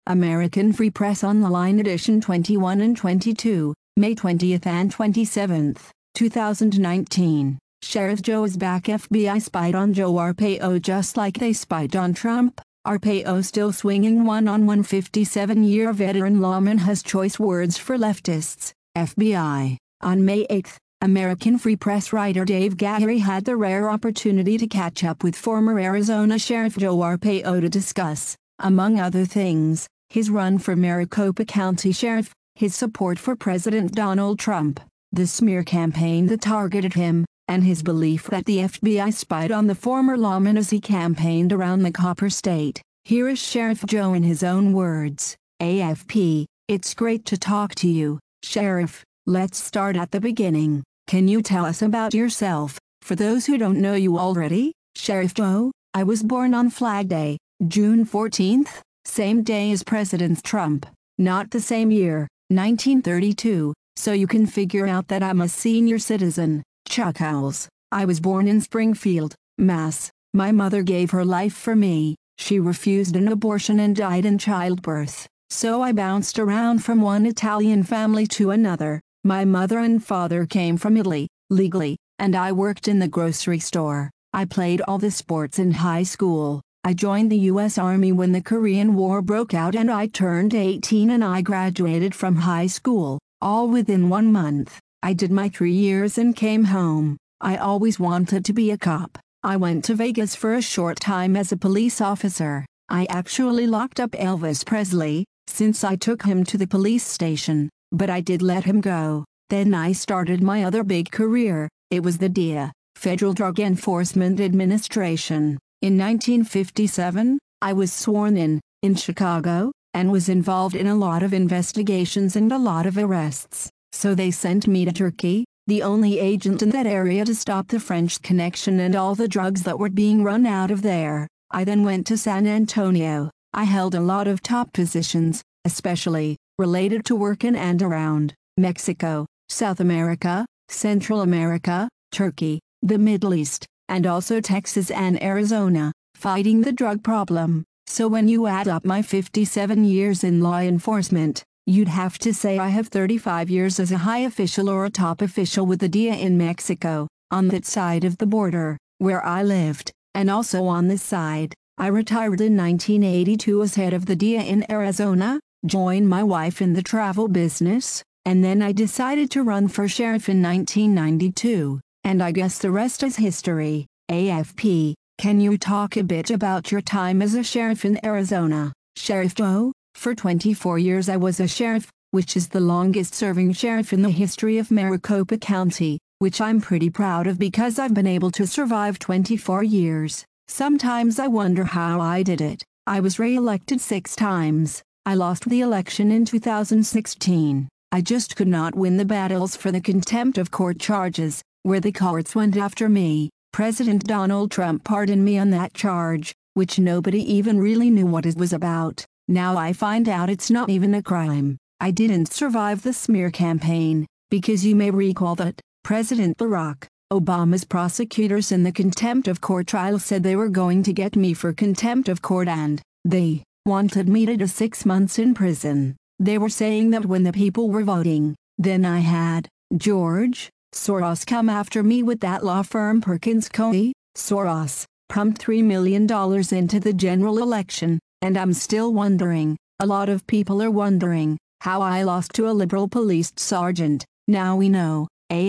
American Free Press Online Edition 21 and 22, May 20th and 27th, 2019. Sheriff Joe is back. FBI spied on Joe Arpaio just like they spied on Trump. Arpaio still swinging one-on-one. 57-year veteran lawman has choice words for leftists. FBI. On May 8th, American Free Press writer Dave Gahary had the rare opportunity to catch up with former Arizona Sheriff Joe Arpaio to discuss, among other things, his run for Maricopa County Sheriff, his support for President Donald Trump, the smear campaign that targeted him, and his belief that the FBI spied on the former lawman as he campaigned around the Copper State. Here is Sheriff Joe in his own words. AFP, it's great to talk to you, Sheriff. Let's start at the beginning. Can you tell us about yourself, for those who don't know you already? Sheriff Joe, I was born on Flag Day, June 14th, same day as President Trump, not the same year, 1932, so you can figure out that I'm a senior citizen. Chuck Howells, I was born in Springfield, Mass. My mother gave her life for me. She refused an abortion and died in childbirth, so I bounced around from one Italian family to another. My mother and father came from Italy, legally, and I worked in the grocery store. I played all the sports in high school. I joined the U.S. Army when the Korean War broke out and I turned 18 and I graduated from high school, all within 1 month. I did my 3 years and came home. I always wanted to be a cop. I went to Vegas for a short time as a police officer. I actually locked up Elvis Presley, since I took him to the police station, but I did let him go. Then I started my other big career. It was the DEA, Federal Drug Enforcement Administration. In 1957, I was sworn in Chicago, and was involved in a lot of investigations and a lot of arrests. So they sent me to Turkey, the only agent in that area to stop the French Connection and all the drugs that were being run out of there. I then went to San Antonio. I held a lot of top positions, especially related to work in and around Mexico, South America, Central America, Turkey, the Middle East, and also Texas and Arizona, fighting the drug problem. So when you add up my 57 years in law enforcement, you'd have to say I have 35 years as a high official or a top official with the DEA in Mexico, on that side of the border, where I lived, and also on this side. I retired in 1982 as head of the DEA in Arizona, joined my wife in the travel business, and then I decided to run for sheriff in 1992, and I guess the rest is history. AFP, can you talk a bit about your time as a sheriff in Arizona? Sheriff Joe, for 24 years I was a sheriff, which is the longest-serving sheriff in the history of Maricopa County, which I'm pretty proud of because I've been able to survive 24 years. Sometimes I wonder how I did it. I was re-elected 6 times. I lost the election in 2016. I just could not win the battles for the contempt of court charges, where the courts went after me. President Donald Trump pardoned me on that charge, which nobody even really knew what it was about. Now I find out it's not even a crime. I didn't survive the smear campaign, because you may recall that President Barack Obama's prosecutors in the contempt of court trial said they were going to get me for contempt of court and they wanted me to do 6 months in prison. They were saying that when the people were voting, then I had George Soros come after me with that law firm Perkins Coie. Soros pumped $3 million into the general election, and I'm still wondering, a lot of people are wondering, how I lost to a liberal police sergeant. Now we know.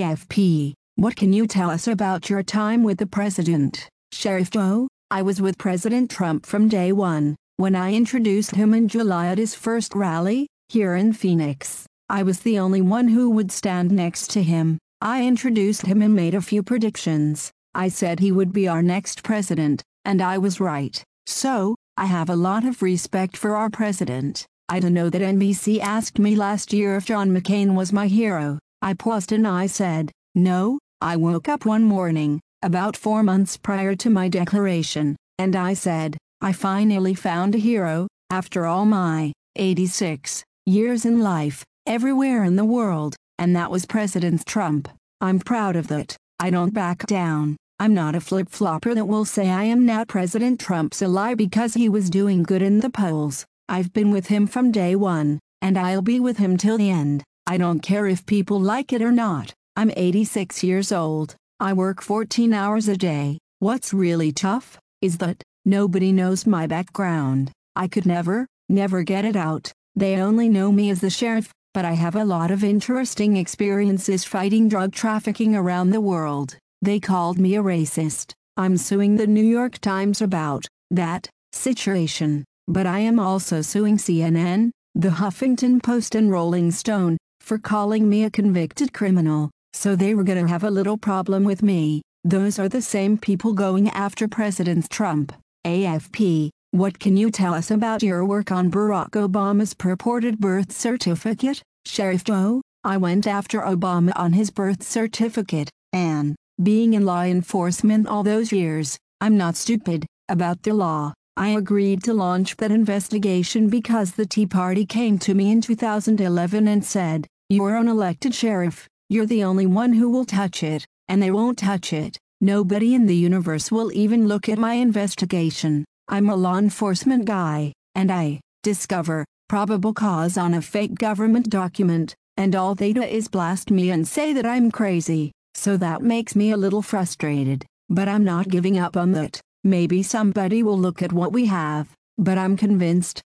AFP, what can you tell us about your time with the president? Sheriff Joe, I was with President Trump from day one. When I introduced him in July at his first rally, here in Phoenix, I was the only one who would stand next to him. I introduced him and made a few predictions. I said he would be our next president, and I was right. So, I have a lot of respect for our president. I don't know that NBC asked me last year if John McCain was my hero. I paused and I said, no. I woke up one morning, about 4 months prior to my declaration, and I said, I finally found a hero, after all my 86 years in life, everywhere in the world, and that was President Trump. I'm proud of that. I don't back down. I'm not a flip-flopper that will say I am now President Trump's a lie because he was doing good in the polls. I've been with him from day one, and I'll be with him till the end. I don't care if people like it or not. I'm 86 years old. I work 14 hours a day. What's really tough is that nobody knows my background. I could never get it out. They only know me as the sheriff, but I have a lot of interesting experiences fighting drug trafficking around the world. They called me a racist. I'm suing the New York Times about that situation, but I am also suing CNN, the Huffington Post and Rolling Stone, for calling me a convicted criminal. So they were gonna have a little problem with me. Those are the same people going after President Trump. AFP, what can you tell us about your work on Barack Obama's purported birth certificate? Sheriff Joe, I went after Obama on his birth certificate, and, being in law enforcement all those years, I'm not stupid about the law. I agreed to launch that investigation because the Tea Party came to me in 2011 and said, "You're an elected sheriff, you're the only one who will touch it," and they won't touch it. Nobody in the universe will even look at my investigation. I'm a law enforcement guy, and I discover probable cause on a fake government document, and all they do is blast me and say that I'm crazy. So that makes me a little frustrated, but I'm not giving up on that. Maybe somebody will look at what we have, but I'm convinced,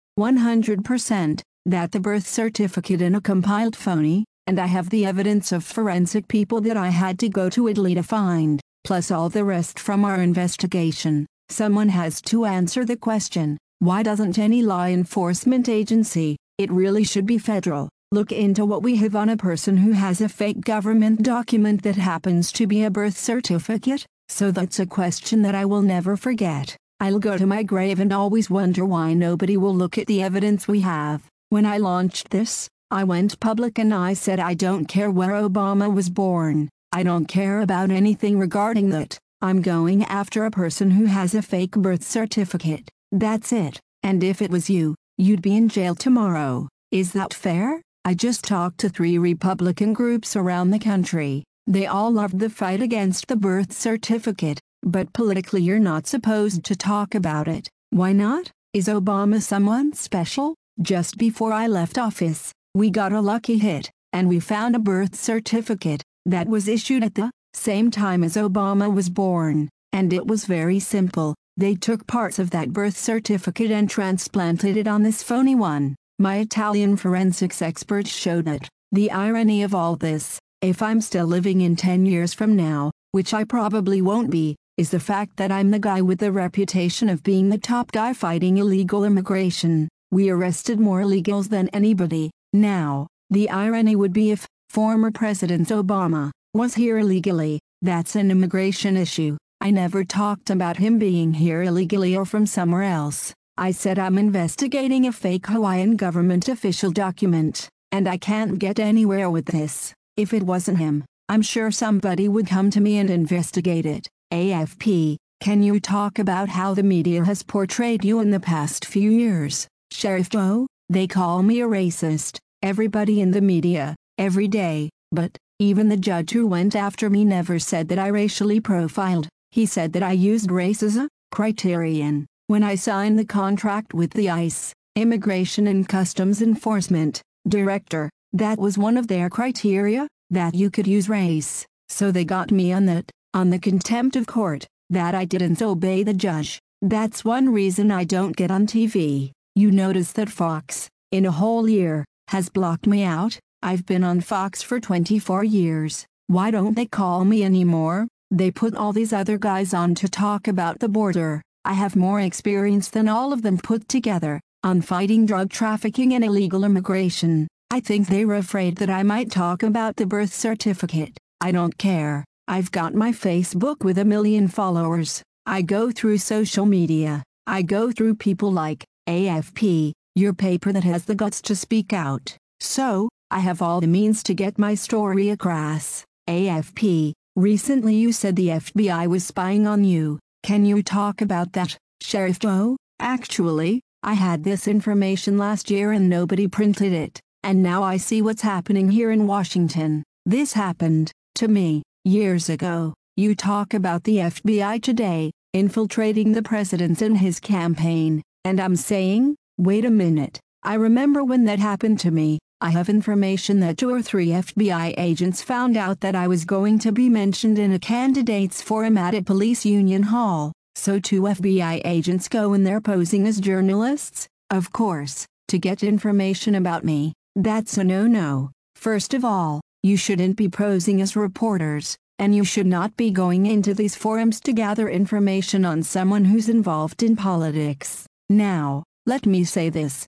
100%, that the birth certificate is a compiled phony, and I have the evidence of forensic people that I had to go to Italy to find, plus all the rest from our investigation. Someone has to answer the question, why doesn't any law enforcement agency, it really should be federal, look into what we have on a person who has a fake government document that happens to be a birth certificate? So that's a question that I will never forget. I'll go to my grave and always wonder why nobody will look at the evidence we have. When I launched this, I went public and I said I don't care where Obama was born. I don't care about anything regarding that. I'm going after a person who has a fake birth certificate. That's it. And if it was you, you'd be in jail tomorrow. Is that fair? I just talked to 3 Republican groups around the country. They all loved the fight against the birth certificate, but politically you're not supposed to talk about it. Why not? Is Obama someone special? Just before I left office, we got a lucky hit, and we found a birth certificate that was issued at the same time as Obama was born, and it was very simple. They took parts of that birth certificate and transplanted it on this phony one. My Italian forensics experts showed it. The irony of all this, if I'm still living in 10 years from now, which I probably won't be, is the fact that I'm the guy with the reputation of being the top guy fighting illegal immigration. We arrested more illegals than anybody. Now, the irony would be if former President Obama was here illegally. That's an immigration issue. I never talked about him being here illegally or from somewhere else. I said I'm investigating a fake Hawaiian government official document, and I can't get anywhere with this. If it wasn't him, I'm sure somebody would come to me and investigate it. AFP, can you talk about how the media has portrayed you in the past few years? Sheriff Joe, they call me a racist. Everybody in the media, every day, but even the judge who went after me never said that I racially profiled. He said that I used race as a criterion. When I signed the contract with the ICE, Immigration and Customs Enforcement Director, that was one of their criteria, that you could use race. So they got me on that, on the contempt of court, that I didn't obey the judge. That's one reason I don't get on TV. You notice that Fox, in a whole year, has blocked me out. I've been on Fox for 24 years. Why don't they call me anymore? They put all these other guys on to talk about the border. I have more experience than all of them put together, on fighting drug trafficking and illegal immigration. I think they were afraid that I might talk about the birth certificate. I don't care. I've got my Facebook with 1 million followers. I go through social media. I go through people like AFP, your paper that has the guts to speak out. So, I have all the means to get my story across. AFP, recently you said the FBI was spying on you. Can you talk about that, Sheriff Joe? Actually, I had this information last year and nobody printed it. And now I see what's happening here in Washington. This happened to me years ago. You talk about the FBI today, infiltrating the president in his campaign, and I'm saying, Wait a minute, I remember when that happened to me. I have information that 2 or 3 FBI agents found out that I was going to be mentioned in a candidates forum at a police union hall, so 2 FBI agents go in there posing as journalists, of course, to get information about me. That's a no-no. First of all, you shouldn't be posing as reporters, and you should not be going into these forums to gather information on someone who's involved in politics. Now, let me say this,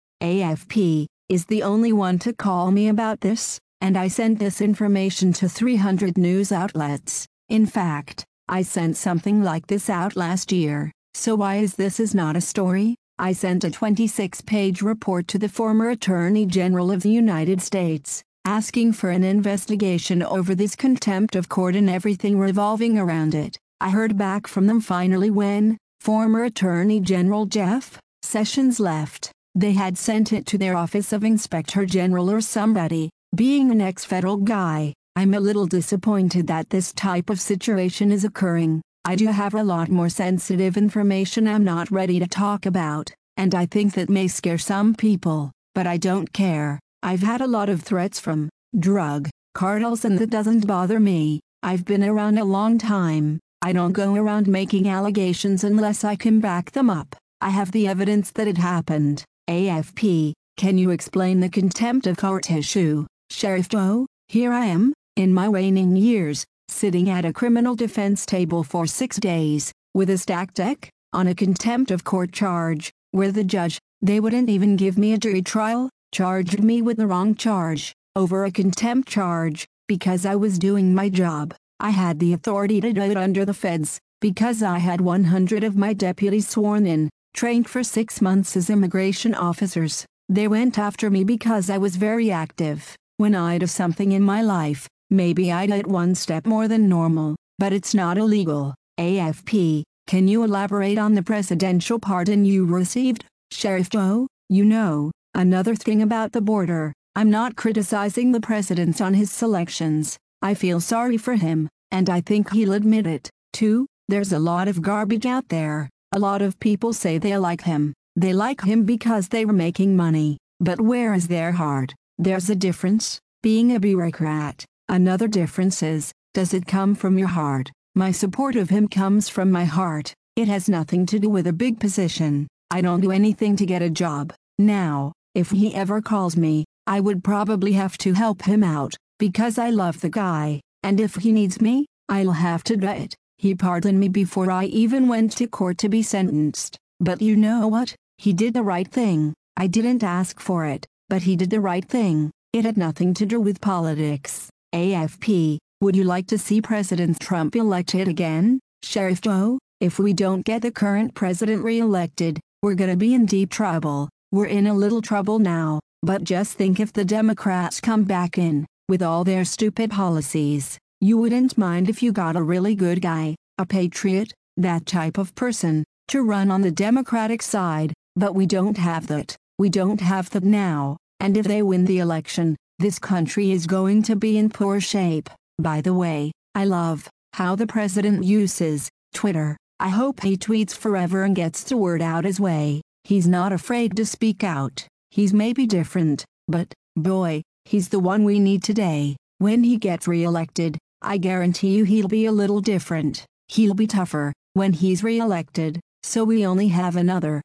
AFP is the only one to call me about this, and I sent this information to 300 news outlets. In fact, I sent something like this out last year, so why is this not a story? I sent a 26-page report to the former Attorney General of the United States, asking for an investigation over this contempt of court and everything revolving around it. I heard back from them finally when former Attorney General Jeff Sessions left. They had sent it to their Office of Inspector General or somebody. Being an ex-federal guy, I'm a little disappointed that this type of situation is occurring. I do have a lot more sensitive information I'm not ready to talk about, and I think that may scare some people, but I don't care. I've had a lot of threats from drug cartels and that doesn't bother me. I've been around a long time. I don't go around making allegations unless I can back them up. I have the evidence that it happened. AFP, can you explain the contempt of court issue? Sheriff Joe, here I am, in my waning years, sitting at a criminal defense table for 6 days, with a stacked deck, on a contempt of court charge, where the judge, they wouldn't even give me a jury trial, charged me with the wrong charge, over a contempt charge, because I was doing my job. I had the authority to do it under the feds, because I had 100 of my deputies sworn in, trained for 6 months as immigration officers. They went after me because I was very active. When I do something in my life, maybe I did it one step more than normal, but it's not illegal. AFP, can you elaborate on the presidential pardon you received? Sheriff Joe, you know, another thing about the border, I'm not criticizing the president on his selections. I feel sorry for him, and I think he'll admit it, too. There's a lot of garbage out there. A lot of people say they like him. They like him because they were making money. But where is their heart? There's a difference. Being a bureaucrat. Another difference is, does it come from your heart? My support of him comes from my heart. It has nothing to do with a big position. I don't do anything to get a job. Now, if he ever calls me, I would probably have to help him out, because I love the guy, and if he needs me, I'll have to do it. He pardoned me before I even went to court to be sentenced. But you know what? He did the right thing. I didn't ask for it, but he did the right thing. It had nothing to do with politics. AFP, would you like to see President Trump elected again? Sheriff Joe, if we don't get the current president re-elected, we're gonna be in deep trouble. We're in a little trouble now, but just think if the Democrats come back in, with all their stupid policies. You wouldn't mind if you got a really good guy, a patriot, that type of person, to run on the Democratic side, but we don't have that. We don't have that now, and if they win the election, this country is going to be in poor shape. By the way, I love how the president uses Twitter. I hope he tweets forever and gets the word out his way. He's not afraid to speak out. He's maybe different, but, boy, he's the one we need today. When he gets re-elected, I guarantee you he'll be a little different. He'll be tougher when he's re-elected, so we only have another,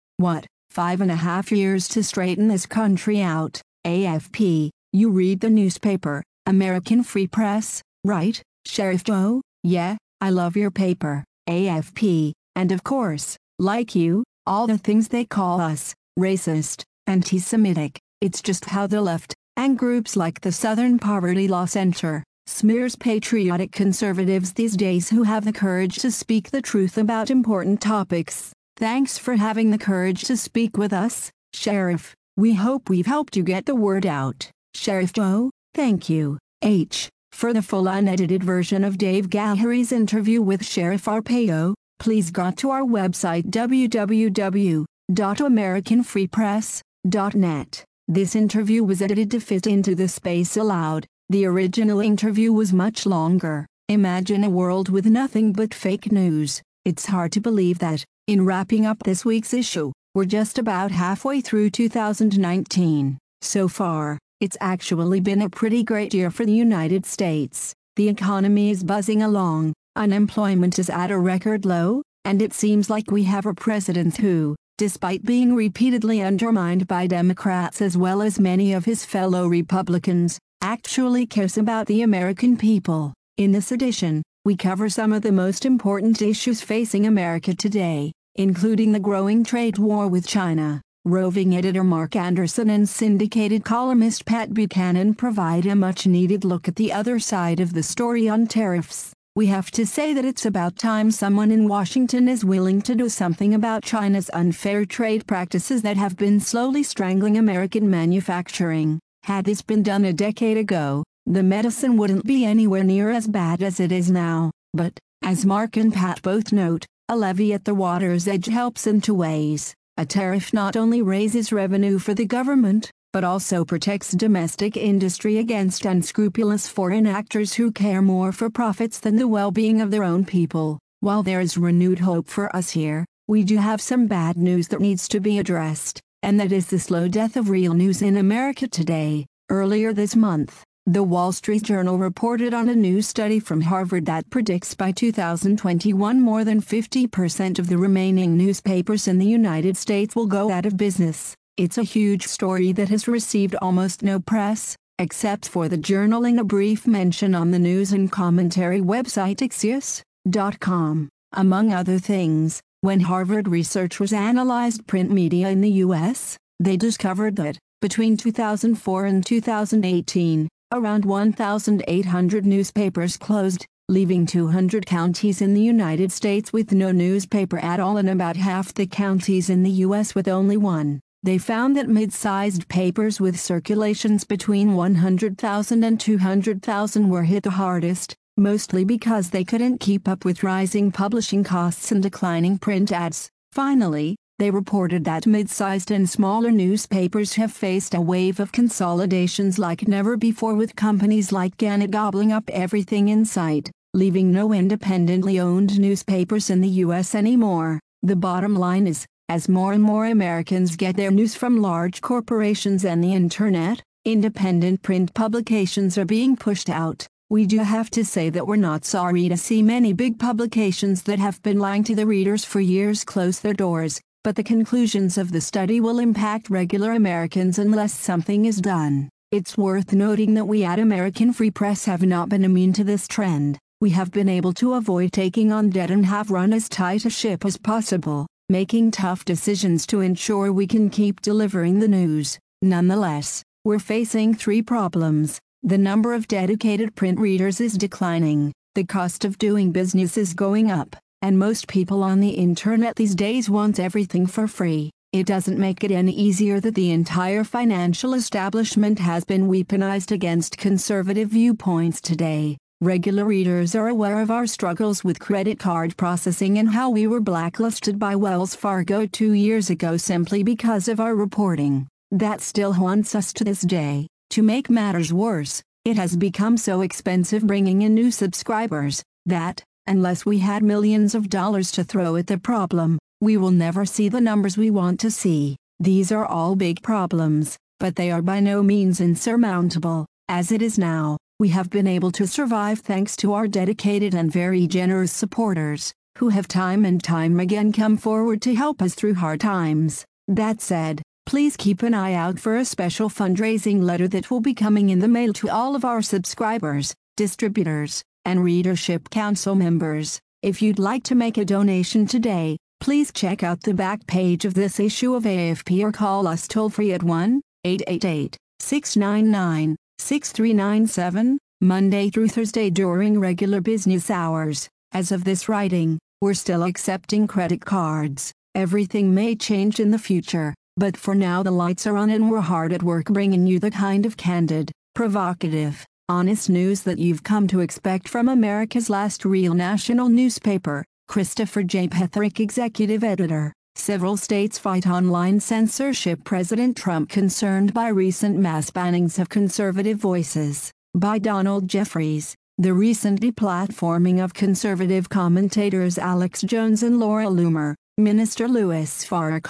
5.5 years to straighten this country out. AFP, you read the newspaper, American Free Press, right, Sheriff Joe? Yeah, I love your paper, AFP, and of course, like you, all the things they call us, racist, anti-Semitic, it's just how the left, and groups like the Southern Poverty Law Center, smears patriotic conservatives these days who have the courage to speak the truth about important topics. Thanks for having the courage to speak with us, Sheriff. We hope we've helped you get the word out. Sheriff Joe, thank you. For the full unedited version of Dave Gallery's interview with Sheriff Arpaio, please go to our website www.americanfreepress.net. This interview was edited to fit into the space allowed. The original interview was much longer. Imagine a world with nothing but fake news. It's hard to believe that, in wrapping up this week's issue, We're just about halfway through 2019. So far, it's actually been a pretty great year for the United States. The economy is buzzing along, unemployment is at a record low, and it seems like we have a president who, despite being repeatedly undermined by Democrats as well as many of his fellow Republicans, actually cares about the American people. In this edition, we cover some of the most important issues facing America today, including the growing trade war with China. Roving editor Mark Anderson and syndicated columnist Pat Buchanan provide a much-needed look at the other side of the story on tariffs. We have to say that it's about time someone in Washington is willing to do something about China's unfair trade practices that have been slowly strangling American manufacturing. Had this been done a decade ago, the medicine wouldn't be anywhere near as bad as it is now. But, as Mark and Pat both note, a levy at the water's edge helps in two ways. A tariff not only raises revenue for the government, but also protects domestic industry against unscrupulous foreign actors who care more for profits than the well-being of their own people. While there is renewed hope for us here, we do have some bad news that needs to be addressed, and that is the slow death of real news in America today. Earlier this month, The Wall Street Journal reported on a new study from Harvard that predicts by 2021 more than 50% of the remaining newspapers in the United States will go out of business. It's a huge story that has received almost no press, except for the Journal and a brief mention on the news and commentary website Axios.com. Among other things, when Harvard researchers analyzed print media in the U.S., they discovered that, between 2004 and 2018, around 1,800 newspapers closed, leaving 200 counties in the United States with no newspaper at all and about half the counties in the U.S. with only one. They found that mid-sized papers with circulations between 100,000 and 200,000 were hit the hardest, mostly because they couldn't keep up with rising publishing costs and declining print ads. Finally, they reported that mid-sized and smaller newspapers have faced a wave of consolidations like never before, with companies like Gannett gobbling up everything in sight, leaving no independently owned newspapers in the U.S. anymore. The bottom line is, as more and more Americans get their news from large corporations and the internet, independent print publications are being pushed out. We do have to say that we're not sorry to see many big publications that have been lying to the readers for years close their doors, but the conclusions of the study will impact regular Americans unless something is done. It's worth noting that we at American Free Press have not been immune to this trend. We have been able to avoid taking on debt and have run as tight a ship as possible, making tough decisions to ensure we can keep delivering the news. Nonetheless, we're facing three problems. The number of dedicated print readers is declining, the cost of doing business is going up, and most people on the internet these days want everything for free. It doesn't make it any easier that the entire financial establishment has been weaponized against conservative viewpoints today. Regular readers are aware of our struggles with credit card processing and how we were blacklisted by Wells Fargo 2 years ago simply because of our reporting. That still haunts us to this day. To make matters worse, it has become so expensive bringing in new subscribers that, unless we had millions of dollars to throw at the problem, we will never see the numbers we want to see. These are all big problems, but they are by no means insurmountable. As it is now, we have been able to survive thanks to our dedicated and very generous supporters, who have time and time again come forward to help us through hard times. That said, please keep an eye out for a special fundraising letter that will be coming in the mail to all of our subscribers, distributors, and Readership Council members. If you'd like to make a donation today, please check out the back page of this issue of AFP or call us toll-free at 1-888-699-6397, Monday through Thursday during regular business hours. As of this writing, we're still accepting credit cards. Everything may change in the future, but for now the lights are on and we're hard at work bringing you the kind of candid, provocative, honest news that you've come to expect from America's last real national newspaper. Christopher J. Petherick, Executive Editor. Several states fight online censorship. President Trump concerned by recent mass bannings of conservative voices. By Donald Jeffries. The recent deplatforming of conservative commentators Alex Jones and Laura Loomer, Minister Louis Farrakhan,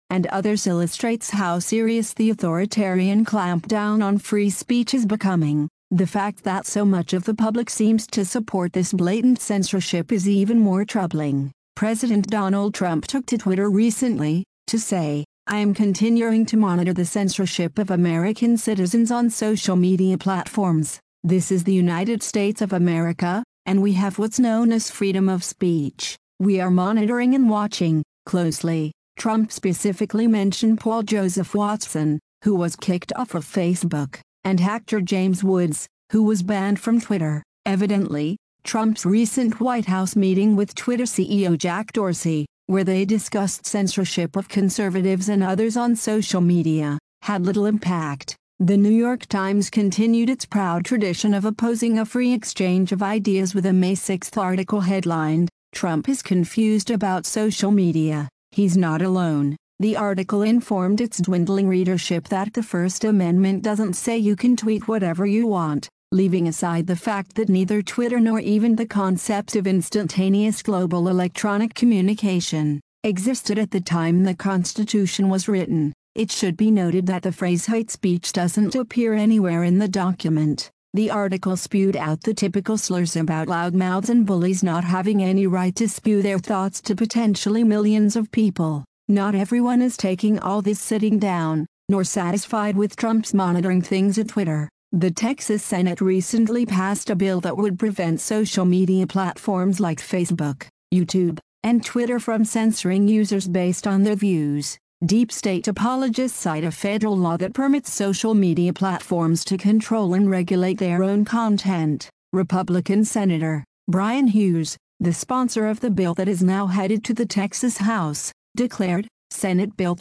and others illustrates how serious the authoritarian clampdown on free speech is becoming. The fact that so much of the public seems to support this blatant censorship is even more troubling. President Donald Trump took to Twitter recently to say, "I am continuing to monitor the censorship of American citizens on social media platforms. This is the United States of America, and we have what's known as freedom of speech. We are monitoring and watching closely." Trump specifically mentioned Paul Joseph Watson, who was kicked off of Facebook, and hacker James Woods, who was banned from Twitter. Evidently, Trump's recent White House meeting with Twitter CEO Jack Dorsey, where they discussed censorship of conservatives and others on social media, had little impact. The New York Times continued its proud tradition of opposing a free exchange of ideas with a May 6 article headlined, "Trump is confused about social media. He's not alone." The article informed its dwindling readership that the First Amendment doesn't say you can tweet whatever you want, leaving aside the fact that neither Twitter nor even the concept of instantaneous global electronic communication existed at the time the Constitution was written. It should be noted that the phrase hate speech doesn't appear anywhere in the document. The article spewed out the typical slurs about loudmouths and bullies not having any right to spew their thoughts to potentially millions of people. Not everyone is taking all this sitting down, nor satisfied with Trump's monitoring things at Twitter. The Texas Senate recently passed a bill that would prevent social media platforms like Facebook, YouTube, and Twitter from censoring users based on their views. Deep state apologists cite a federal law that permits social media platforms to control and regulate their own content. Republican Senator Brian Hughes, the sponsor of the bill that is now headed to the Texas House, declared, Senate Bill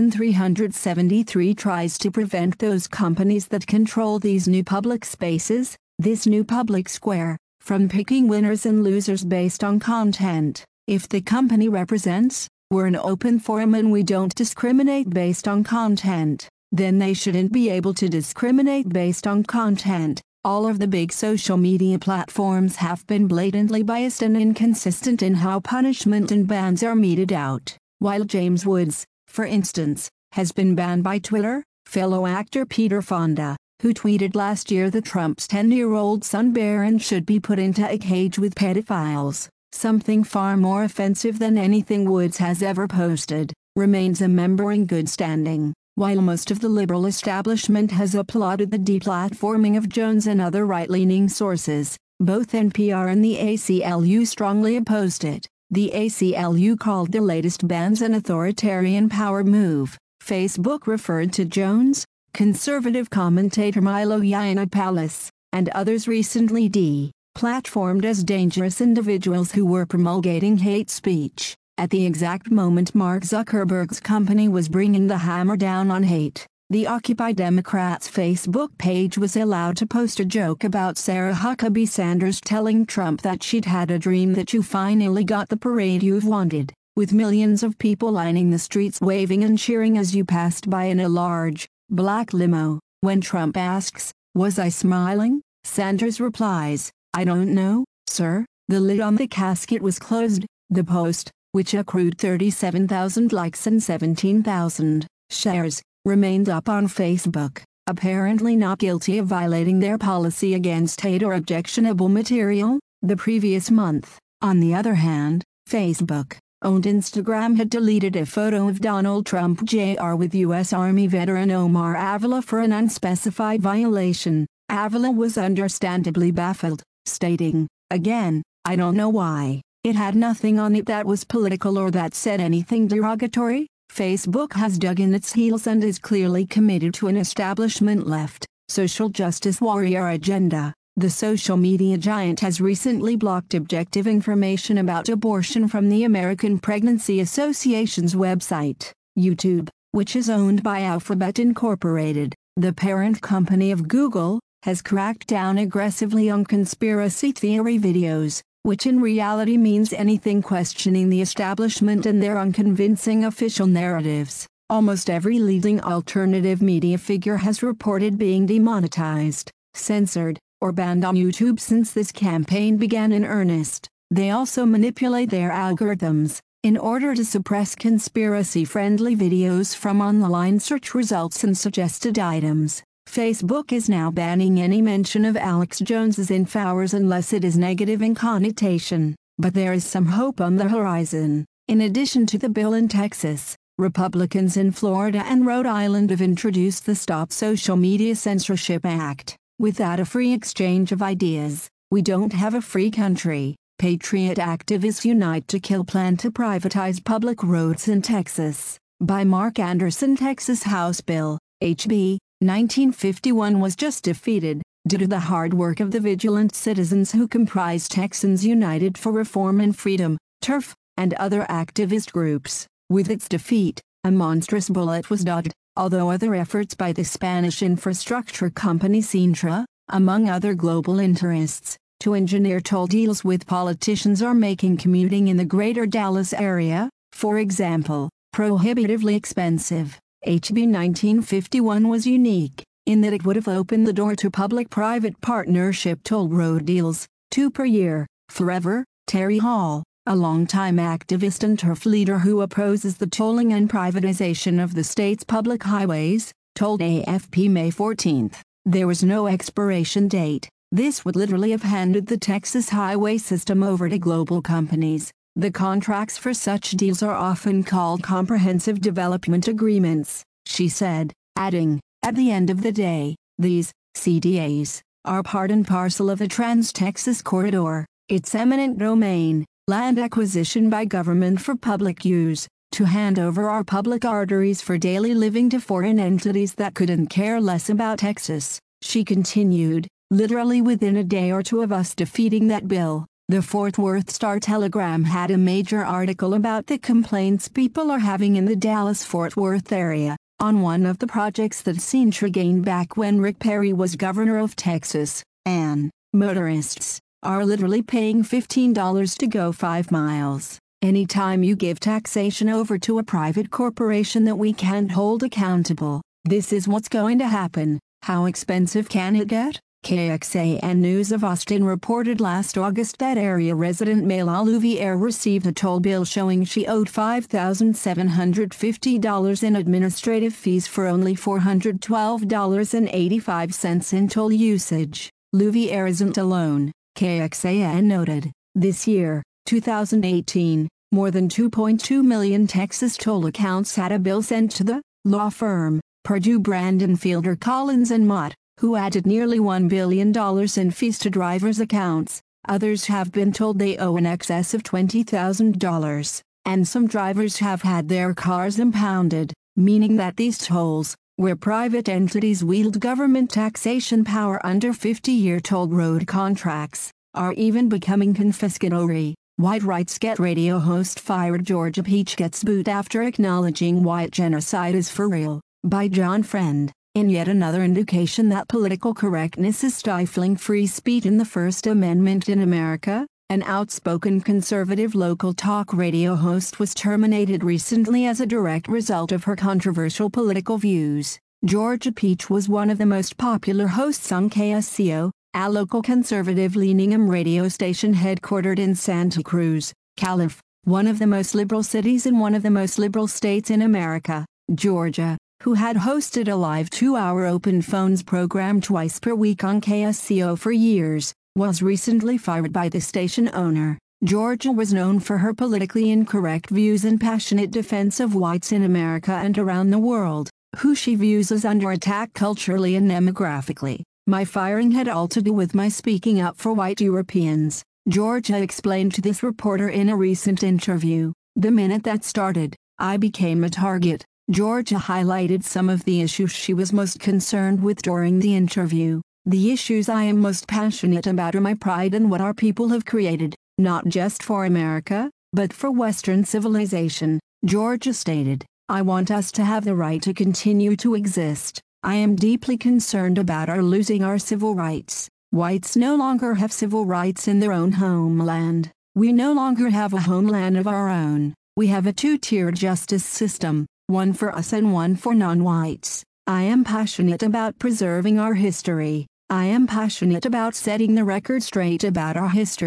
2373 tries to prevent those companies that control these new public spaces, this new public square, from picking winners and losers based on content. If the company represents, "We're an open forum and we don't discriminate based on content," then they shouldn't be able to discriminate based on content. All of the big social media platforms have been blatantly biased and inconsistent in how punishment and bans are meted out. While James Woods, for instance, has been banned by Twitter, fellow actor Peter Fonda, who tweeted last year that Trump's 10-year-old son Barron should be put into a cage with pedophiles, something far more offensive than anything Woods has ever posted, remains a member in good standing. While most of the liberal establishment has applauded the deplatforming of Jones and other right-leaning sources, both NPR and the ACLU strongly opposed it. The ACLU called the latest bans an authoritarian power move. Facebook referred to Jones, conservative commentator Milo Yiannopoulos, and others recently deplatformed as dangerous individuals who were promulgating hate speech. At the exact moment Mark Zuckerberg's company was bringing the hammer down on hate, the Occupy Democrats Facebook page was allowed to post a joke about Sarah Huckabee Sanders telling Trump that she'd had a dream that you finally got the parade you've wanted, with millions of people lining the streets waving and cheering as you passed by in a large, black limo. When Trump asks, "Was I smiling?" Sanders replies, "I don't know, sir." The lid on the casket was closed. The post, which accrued 37,000 likes and 17,000 shares, remained up on Facebook, apparently not guilty of violating their policy against hate or objectionable material. The previous month, on the other hand, Facebook-owned Instagram had deleted a photo of Donald Trump Jr. with U.S. Army veteran Omar Avila for an unspecified violation. Avila was understandably baffled, stating, "Again, I don't know why. It had nothing on it that was political or that said anything derogatory." Facebook has dug in its heels and is clearly committed to an establishment left, social justice warrior agenda. The social media giant has recently blocked objective information about abortion from the American Pregnancy Association's website. YouTube, which is owned by Alphabet Incorporated, the parent company of Google, has cracked down aggressively on conspiracy theory videos, which in reality means anything questioning the establishment and their unconvincing official narratives. Almost every leading alternative media figure has reported being demonetized, censored, or banned on YouTube since this campaign began in earnest. They also manipulate their algorithms, In order to suppress conspiracy-friendly videos from online search results and suggested items, Facebook is now banning any mention of Alex Jones's InfoWars unless it is negative in connotation. But there is some hope on the horizon. In addition to the bill in Texas, Republicans in Florida and Rhode Island have introduced the Stop Social Media Censorship Act. Without a free exchange of ideas, we don't have a free country. Patriot activists unite to kill plan to privatize public roads in Texas. By Mark Anderson. Texas House Bill, HB 1951 was just defeated, due to the hard work of the vigilant citizens who comprise Texans United for Reform and Freedom, TURF, and other activist groups. With its defeat, a monstrous bullet was dodged, although other efforts by the Spanish infrastructure company Cintra, among other global interests, to engineer toll deals with politicians are making commuting in the greater Dallas area, for example, prohibitively expensive. HB 1951 was unique, in that it would have opened the door to public-private partnership toll road deals, 2 per year, forever. Terry Hall, a longtime activist and TURF leader who opposes the tolling and privatization of the state's public highways, told AFP May 14. There was no expiration date. This would literally have handed the Texas highway system over to global companies. The contracts for such deals are often called comprehensive development agreements, she said, adding, at the end of the day, these CDAs are part and parcel of the Trans-Texas Corridor, its eminent domain, land acquisition by government for public use, to hand over our public arteries for daily living to foreign entities that couldn't care less about Texas. She continued, literally within a day or two of us defeating that bill, the Fort Worth Star-Telegram had a major article about the complaints people are having in the Dallas-Fort Worth area, on one of the projects that Cintra gained back when Rick Perry was governor of Texas, and motorists are literally paying $15 to go 5 miles. Anytime you give taxation over to a private corporation that we can't hold accountable, this is what's going to happen. How expensive can it get? KXAN News of Austin reported last August that area resident Mayla Louvier received a toll bill showing she owed $5,750 in administrative fees for only $412.85 in toll usage. Louvier isn't alone, KXAN noted. This year, 2018, more than 2.2 million Texas toll accounts had a bill sent to the law firm, Purdue Brandon Fielder Collins and Mott, who added nearly $1 billion in fees to drivers' accounts. Others have been told they owe in excess of $20,000, and some drivers have had their cars impounded, meaning that these tolls, where private entities wield government taxation power under 50-year toll road contracts, are even becoming confiscatory. White Rights Get Radio host fired. Georgia Peach gets boot after acknowledging white genocide is for real, by John Friend. In yet another indication that political correctness is stifling free speech in the First Amendment in America, an outspoken conservative local talk radio host was terminated recently as a direct result of her controversial political views. Georgia Peach was one of the most popular hosts on KSCO, a local conservative-leaning AM radio station headquartered in Santa Cruz, California, one of the most liberal cities in one of the most liberal states in America, Georgia, who had hosted a live 2-hour open phones program twice per week on KSCO for years, was recently fired by the station owner. Georgia was known for her politically incorrect views and passionate defense of whites in America and around the world, who she views as under attack culturally and demographically. My firing had all to do with my speaking up for white Europeans, Georgia explained to this reporter in a recent interview. The minute that started, I became a target. Georgia highlighted some of the issues she was most concerned with during the interview. The issues I am most passionate about are my pride in what our people have created, not just for America, but for Western civilization, Georgia stated. I want us to have the right to continue to exist. I am deeply concerned about our losing our civil rights. Whites no longer have civil rights in their own homeland. We no longer have a homeland of our own. We have a two-tiered justice system, one for us and one for non-whites. I am passionate about preserving our history. I am passionate about setting the record straight about our history.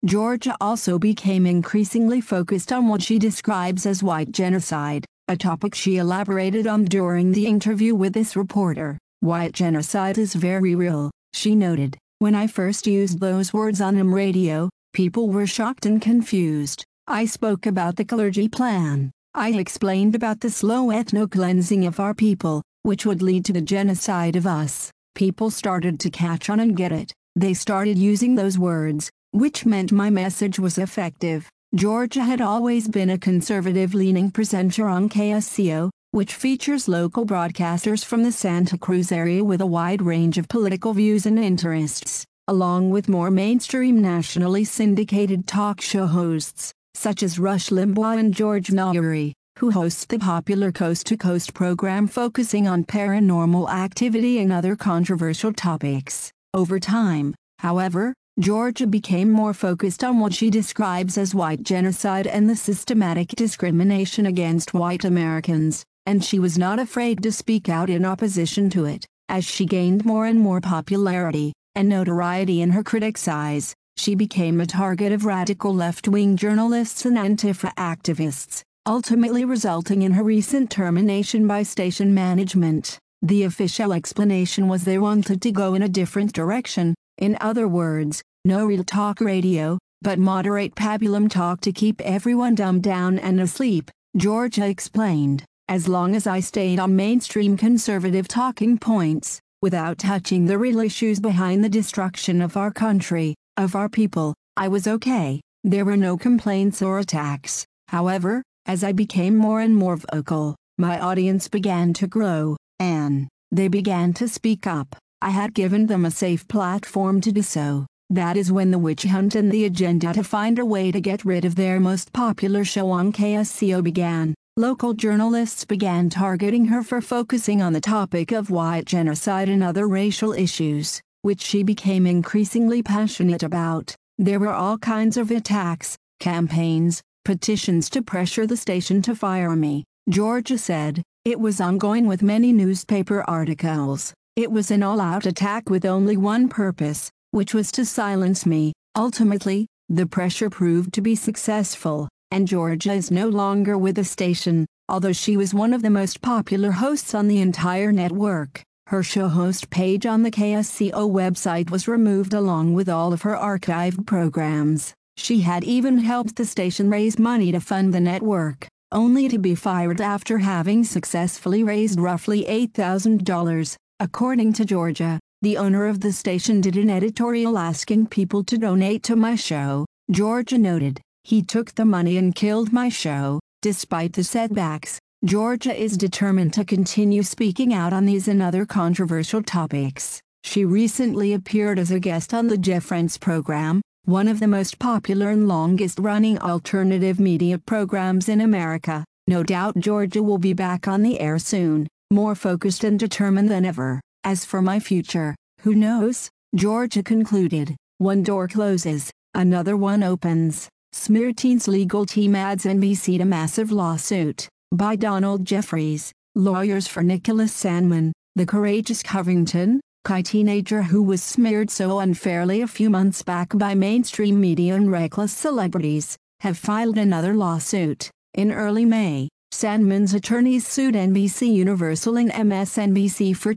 Georgia also became increasingly focused on what she describes as white genocide, a topic she elaborated on during the interview with this reporter. "White genocide is very real," she noted. "When I first used those words on radio, people were shocked and confused. I spoke about the clergy plan. I explained about the slow ethno-cleansing of our people, which would lead to the genocide of us. People started to catch on and get it. They started using those words, which meant my message was effective." Georgia had always been a conservative-leaning presenter on KSCO, which features local broadcasters from the Santa Cruz area with a wide range of political views and interests, along with more mainstream nationally syndicated talk show hosts, such as Rush Limbaugh and George Noory, who hosts the popular Coast to Coast program focusing on paranormal activity and other controversial topics. Over time, however, Georgia became more focused on what she describes as white genocide and the systematic discrimination against white Americans, and she was not afraid to speak out in opposition to it. As she gained more and more popularity and notoriety in her critics' eyes, she became a target of radical left-wing journalists and Antifa activists, ultimately resulting in her recent termination by station management. The official explanation was they wanted to go in a different direction, in other words, no real talk radio, but moderate pabulum talk to keep everyone dumbed down and asleep, Georgia explained. "As long as I stayed on mainstream conservative talking points, without touching the real issues behind the destruction of our country, of our people, I was okay. There were no complaints or attacks. However, as I became more and more vocal, my audience began to grow, and they began to speak up. I had given them a safe platform to do so. That is when the witch hunt and the agenda to find a way to get rid of their most popular show on KSCO began. Local journalists began targeting her for focusing on the topic of white genocide and other racial issues, which she became increasingly passionate about. There were all kinds of attacks, campaigns, petitions to pressure the station to fire me," Georgia said. "It was ongoing with many newspaper articles. It was an all-out attack with only one purpose, which was to silence me. Ultimately, the pressure proved to be successful, and Georgia is no longer with the station, although she was one of the most popular hosts on the entire network. Her show host page on the KSCO website was removed along with all of her archived programs. She had even helped the station raise money to fund the network, only to be fired after having successfully raised roughly $8,000. According to Georgia, the owner of the station did an editorial asking people to donate to my show. Georgia noted, "He took the money and killed my show." Despite the setbacks, Georgia is determined to continue speaking out on these and other controversial topics. She recently appeared as a guest on the Jeff Rense program, one of the most popular and longest-running alternative media programs in America. No doubt Georgia will be back on the air soon, more focused and determined than ever. "As for my future, who knows?" Georgia concluded. "One door closes, another one opens." Smearteen's legal team adds NBC to massive lawsuit. By Donald Jeffries, lawyers for Nicholas Sandmann, the courageous Covington, teenager who was smeared so unfairly a few months back by mainstream media and reckless celebrities, have filed another lawsuit. In early May, Sandmann's attorneys sued NBC Universal and MSNBC for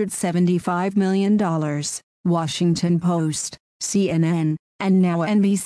$275 million. Washington Post, CNN, and now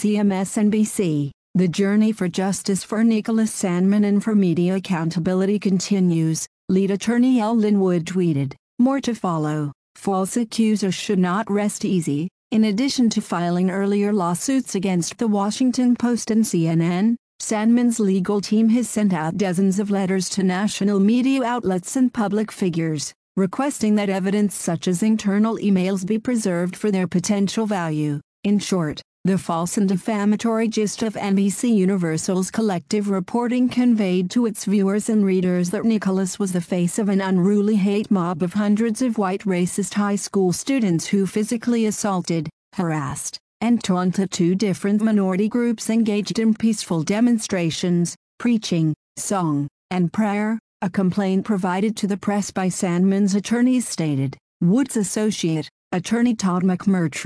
NBC/MSNBC. The journey for justice for Nicholas Sandmann and for media accountability continues, lead attorney L. Linwood tweeted. More to follow. False accusers should not rest easy. In addition to filing earlier lawsuits against the Washington Post and CNN, Sandmann's legal team has sent out dozens of letters to national media outlets and public figures, requesting that evidence such as internal emails be preserved for their potential value. In short, the false and defamatory gist of NBC Universal's collective reporting conveyed to its viewers and readers that Nicholas was the face of an unruly hate mob of hundreds of white racist high school students who physically assaulted, harassed, and taunted two different minority groups engaged in peaceful demonstrations, preaching, song, and prayer. A complaint provided to the press by Sandmann's attorneys stated. Wood's associate, attorney Todd McMurtry,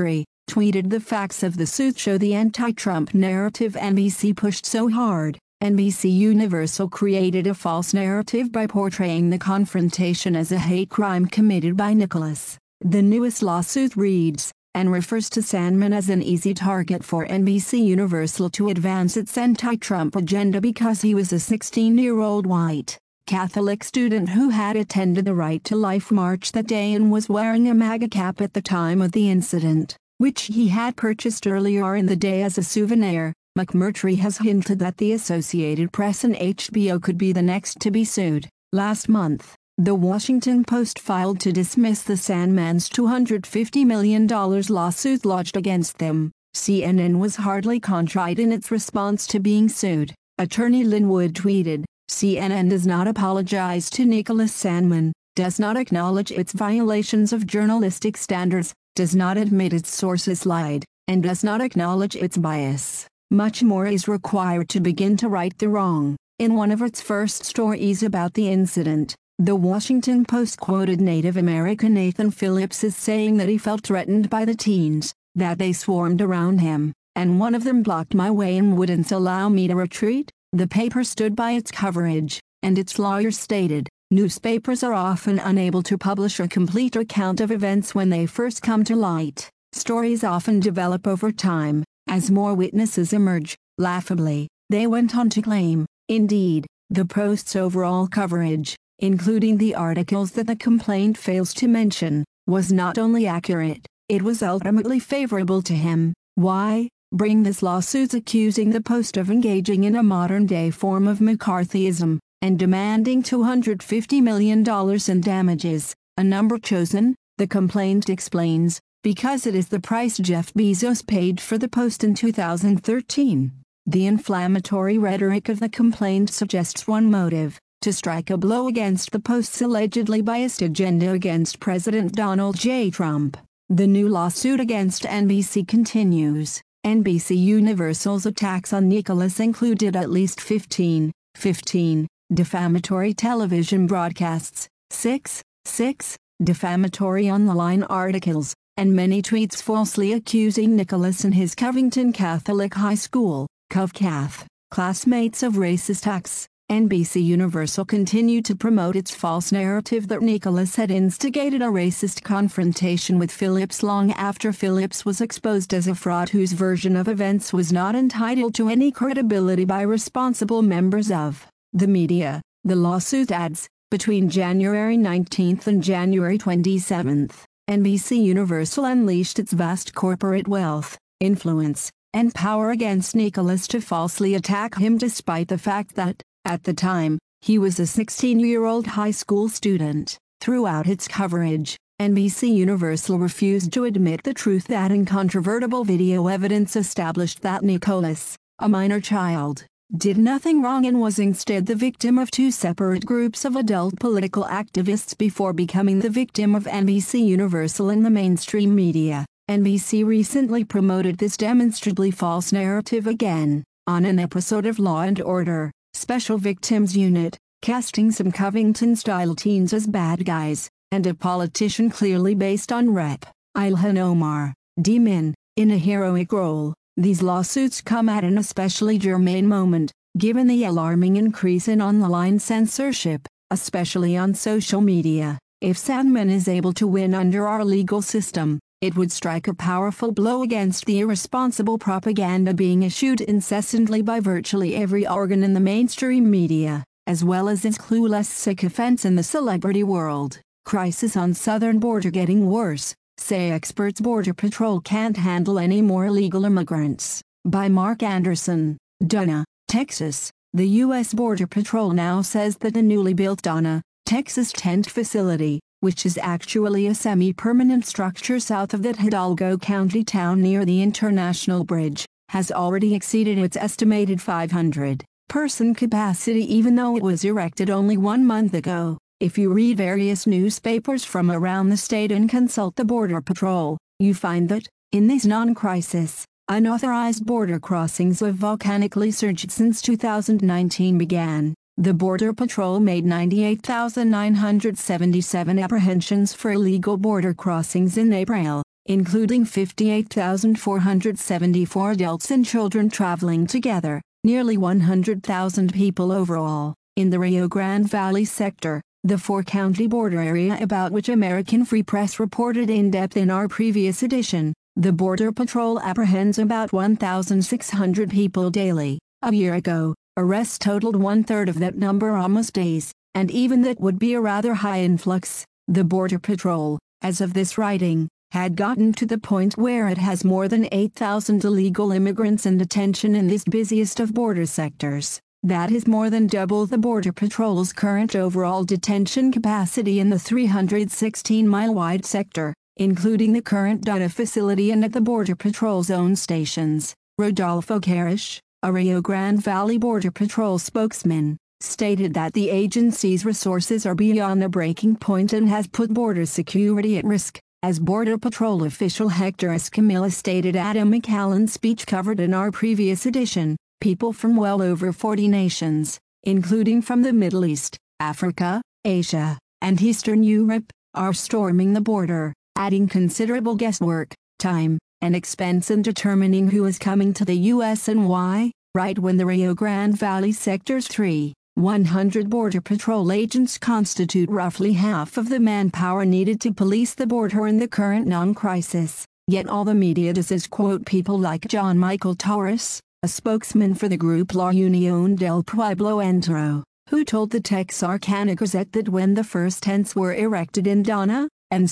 tweeted, "The facts of the suit show the anti-Trump narrative NBC pushed so hard. NBC Universal created a false narrative by portraying the confrontation as a hate crime committed by Nicholas." The newest lawsuit reads, and refers to Sandmann as an easy target for NBC Universal to advance its anti-Trump agenda because he was a 16-year-old white Catholic student who had attended the Right to Life march that day and was wearing a MAGA cap at the time of the incident, which he had purchased earlier in the day as a souvenir. McMurtry has hinted that the Associated Press and HBO could be the next to be sued. Last month, The Washington Post filed to dismiss the Sandmann's $250 million lawsuit lodged against them. CNN was hardly contrite in its response to being sued. Attorney Lin Wood tweeted, "CNN does not apologize to Nicholas Sandmann, does not acknowledge its violations of journalistic standards, does not admit its sources lied, and does not acknowledge its bias. Much more is required to begin to right the wrong." In one of its first stories about the incident, The Washington Post quoted Native American Nathan Phillips as saying that he felt threatened by the teens, that they swarmed around him, and one of them blocked my way and wouldn't allow me to retreat. The paper stood by its coverage, and its lawyers stated, "Newspapers are often unable to publish a complete account of events when they first come to light. Stories often develop over time, as more witnesses emerge." Laughably, they went on to claim, indeed, the Post's overall coverage, including the articles that the complaint fails to mention, was not only accurate, it was ultimately favorable to him. Why bring this lawsuit accusing the Post of engaging in a modern-day form of McCarthyism, and demanding $250 million in damages, a number chosen, the complaint explains, because it is the price Jeff Bezos paid for the Post in 2013. The inflammatory rhetoric of the complaint suggests one motive: to strike a blow against the Post's allegedly biased agenda against President Donald J. Trump. The new lawsuit against NBC continues. NBC Universal's attacks on Nicholas included at least 15 defamatory television broadcasts, 6 defamatory online articles, and many tweets falsely accusing Nicholas and his Covington Catholic High School, CovCath, classmates of racist acts. NBC Universal continued to promote its false narrative that Nicholas had instigated a racist confrontation with Phillips long after Phillips was exposed as a fraud whose version of events was not entitled to any credibility by responsible members of the media. The lawsuit adds, between January 19 and January 27, NBC Universal unleashed its vast corporate wealth, influence, and power against Nicholas to falsely attack him despite the fact that, at the time, he was a 16-year-old high school student. Throughout its coverage, NBC Universal refused to admit the truth that incontrovertible video evidence established that Nicholas, a minor child, did nothing wrong and was instead the victim of two separate groups of adult political activists before becoming the victim of NBC Universal in the mainstream media. NBC recently promoted this demonstrably false narrative again, on an episode of Law & Order: Special Victims Unit, casting some Covington-style teens as bad guys, and a politician clearly based on Rep. Ilhan Omar, D-Min, in a heroic role. These lawsuits come at an especially germane moment, given the alarming increase in online censorship, especially on social media. If Sandmann is able to win under our legal system, it would strike a powerful blow against the irresponsible propaganda being issued incessantly by virtually every organ in the mainstream media, as well as its clueless sycophants in the celebrity world. Crisis on southern border getting worse, say experts. Border Patrol can't handle any more illegal immigrants. By Mark Anderson, Donna, Texas. The U.S. Border Patrol now says that the newly built Donna, Texas tent facility, which is actually a semi-permanent structure south of that Hidalgo County town near the International Bridge, has already exceeded its estimated 500-person capacity even though it was erected only 1 month ago. If you read various newspapers from around the state and consult the Border Patrol, you find that, in this non-crisis, unauthorized border crossings have volcanically surged since 2019 began. The Border Patrol made 98,977 apprehensions for illegal border crossings in April, including 58,474 adults and children traveling together, nearly 100,000 people overall, in the Rio Grande Valley sector, the four-county border area about which American Free Press reported in depth in our previous edition. The Border Patrol apprehends about 1,600 people daily. A year ago, arrests totaled one-third of that number almost days, and even that would be a rather high influx. The Border Patrol, as of this writing, had gotten to the point where it has more than 8,000 illegal immigrants in detention in this busiest of border sectors. That is more than double the Border Patrol's current overall detention capacity in the 316-mile-wide sector, including the current Donna facility and at the Border Patrol's own stations. Rodolfo Carish, a Rio Grande Valley Border Patrol spokesman, stated that the agency's resources are beyond the breaking point and has put border security at risk, as Border Patrol official Hector Escamilla stated at a McAllen speech covered in our previous edition. People from well over 40 nations, including from the Middle East, Africa, Asia, and Eastern Europe, are storming the border, adding considerable guesswork, time, and expense in determining who is coming to the U.S. and why. Right when the Rio Grande Valley sector's 300 Border Patrol agents constitute roughly half of the manpower needed to police the border in the current non-crisis, yet all the media does quote people like John Michael Torres, a spokesman for the group La Unión del Pueblo Entero, who told the Texarkana Gazette that when the first tents were erected in Donna, and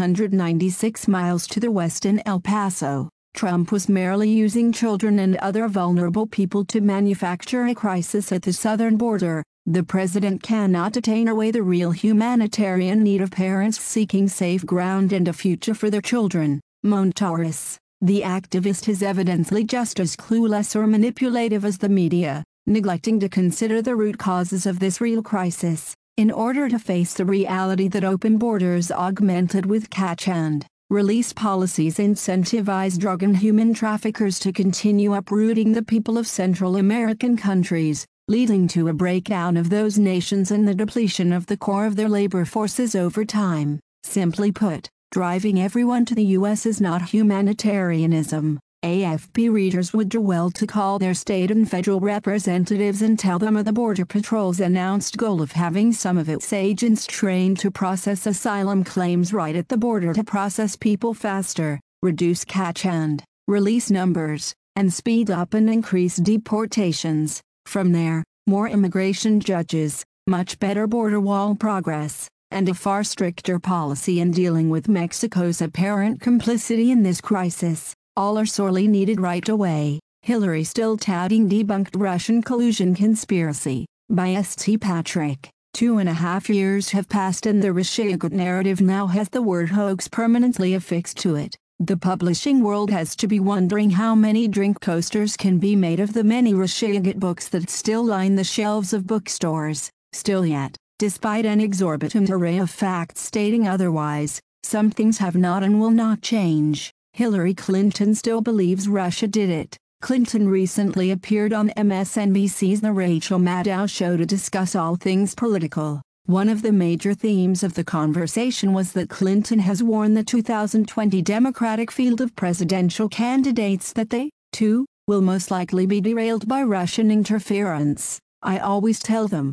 796 miles to the west in El Paso, Trump was merely using children and other vulnerable people to manufacture a crisis at the southern border. The president cannot attain away the real humanitarian need of parents seeking safe ground and a future for their children, moaned Torres. The activist is evidently just as clueless or manipulative as the media, neglecting to consider the root causes of this real crisis, in order to face the reality that open borders augmented with catch and release policies incentivize drug and human traffickers to continue uprooting the people of Central American countries, leading to a breakdown of those nations and the depletion of the core of their labor forces over time. Simply put, driving everyone to the U.S. is not humanitarianism. AFP readers would do well to call their state and federal representatives and tell them of the Border Patrol's announced goal of having some of its agents trained to process asylum claims right at the border to process people faster, reduce catch and release numbers, and speed up and increase deportations. From there, more immigration judges, much better border wall progress, and a far stricter policy in dealing with Mexico's apparent complicity in this crisis. All are sorely needed right away. Hillary still touting debunked Russian collusion conspiracy, by St. Patrick. 2.5 years have passed and the Russiagate narrative now has the word hoax permanently affixed to it. The publishing world has to be wondering how many drink coasters can be made of the many Russiagate books that still line the shelves of bookstores. Still yet, despite an exorbitant array of facts stating otherwise, some things have not and will not change. Hillary Clinton still believes Russia did it. Clinton recently appeared on MSNBC's The Rachel Maddow Show to discuss all things political. One of the major themes of the conversation was that Clinton has warned the 2020 Democratic field of presidential candidates that they, too, will most likely be derailed by Russian interference. I always tell them,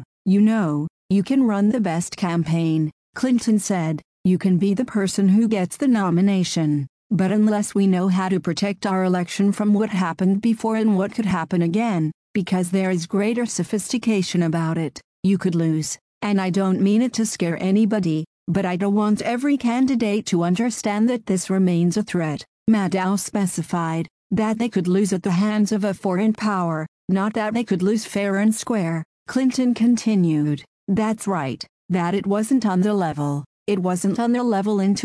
you can run the best campaign, Clinton said, you can be the person who gets the nomination. But unless we know how to protect our election from what happened before and what could happen again, because there is greater sophistication about it, you could lose. And I don't mean it to scare anybody, but I don't want every candidate to understand that this remains a threat. Maddow specified that they could lose at the hands of a foreign power, not that they could lose fair and square. Clinton continued, that's right, that it wasn't on the level. It wasn't on the level in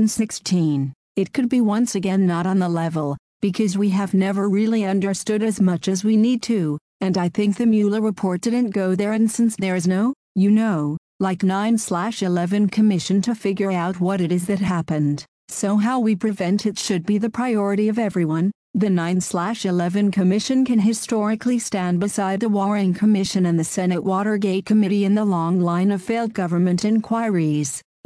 2016. It could be once again not on the level, because we have never really understood as much as we need to, and I think the Mueller report didn't go there, and since there is no, like 9/11 commission to figure out what it is that happened, so how we prevent it should be the priority of everyone. The 9/11 commission can historically stand beside the Warren Commission and the Senate Watergate Committee in the long line of failed government inquiries.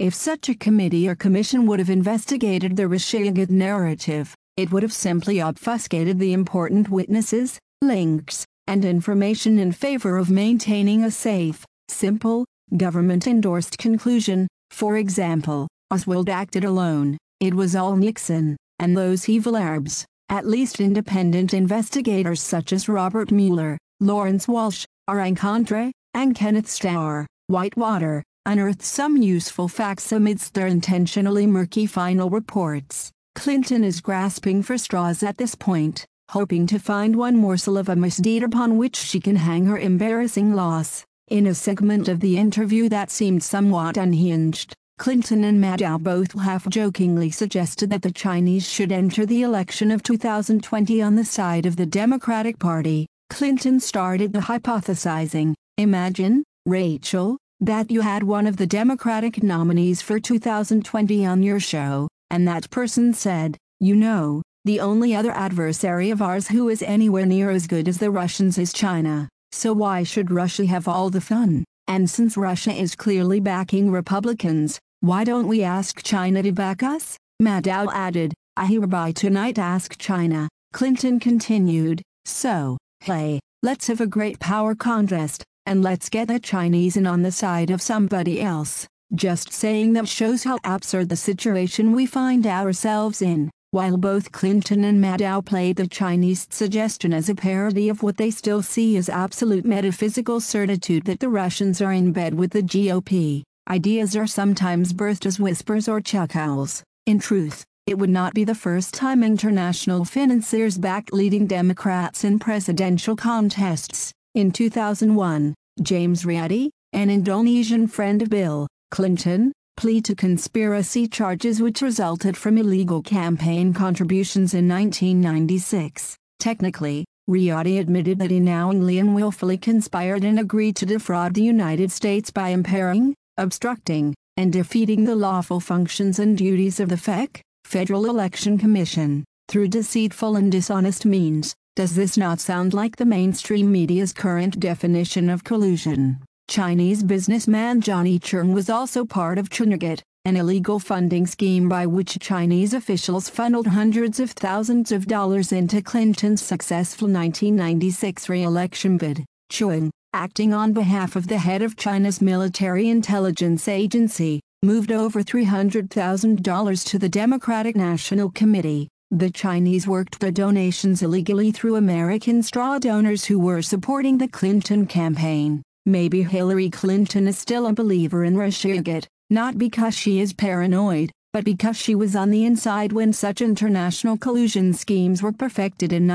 If such a committee or commission would have investigated the Russiagate narrative, it would have simply obfuscated the important witnesses, links, and information in favor of maintaining a safe, simple, government-endorsed conclusion. For example, Oswald acted alone. It was all Nixon, and those evil Arabs. At least independent investigators such as Robert Mueller, Lawrence Walsh, Aran Contra, and Kenneth Starr, Whitewater, unearthed some useful facts amidst their intentionally murky final reports. Clinton is grasping for straws at this point, hoping to find one morsel of a misdeed upon which she can hang her embarrassing loss. In a segment of the interview that seemed somewhat unhinged, Clinton and Maddow both half-jokingly suggested that the Chinese should enter the election of 2020 on the side of the Democratic Party. Clinton started the hypothesizing, "Imagine, Rachel, that you had one of the Democratic nominees for 2020 on your show, and that person said, you know, the only other adversary of ours who is anywhere near as good as the Russians is China, so why should Russia have all the fun? And since Russia is clearly backing Republicans, why don't we ask China to back us?" Maddow added, "I hereby tonight ask China." Clinton continued, "So, hey, let's have a great power contest, and let's get the Chinese in on the side of somebody else." Just saying that shows how absurd the situation we find ourselves in. While both Clinton and Maddow played the Chinese suggestion as a parody of what they still see as absolute metaphysical certitude that the Russians are in bed with the GOP, ideas are sometimes birthed as whispers or chuckles. In truth, it would not be the first time international financiers backed leading Democrats in presidential contests. In 2001, James Riyadi, an Indonesian friend of Bill Clinton, pleaded to conspiracy charges which resulted from illegal campaign contributions in 1996. Technically, Riyadi admitted that he knowingly and willfully conspired and agreed to defraud the United States by impairing, obstructing, and defeating the lawful functions and duties of the FEC, Federal Election Commission, through deceitful and dishonest means. Does this not sound like the mainstream media's current definition of collusion? Chinese businessman Johnny Cheung was also part of Chunagate, an illegal funding scheme by which Chinese officials funneled hundreds of thousands of dollars into Clinton's successful 1996 re-election bid. Cheung, acting on behalf of the head of China's military intelligence agency, moved over $300,000 to the Democratic National Committee. The Chinese worked the donations illegally through American straw donors who were supporting the Clinton campaign. Maybe Hillary Clinton is still a believer in Russiagate, not because she is paranoid, but because she was on the inside when such international collusion schemes were perfected in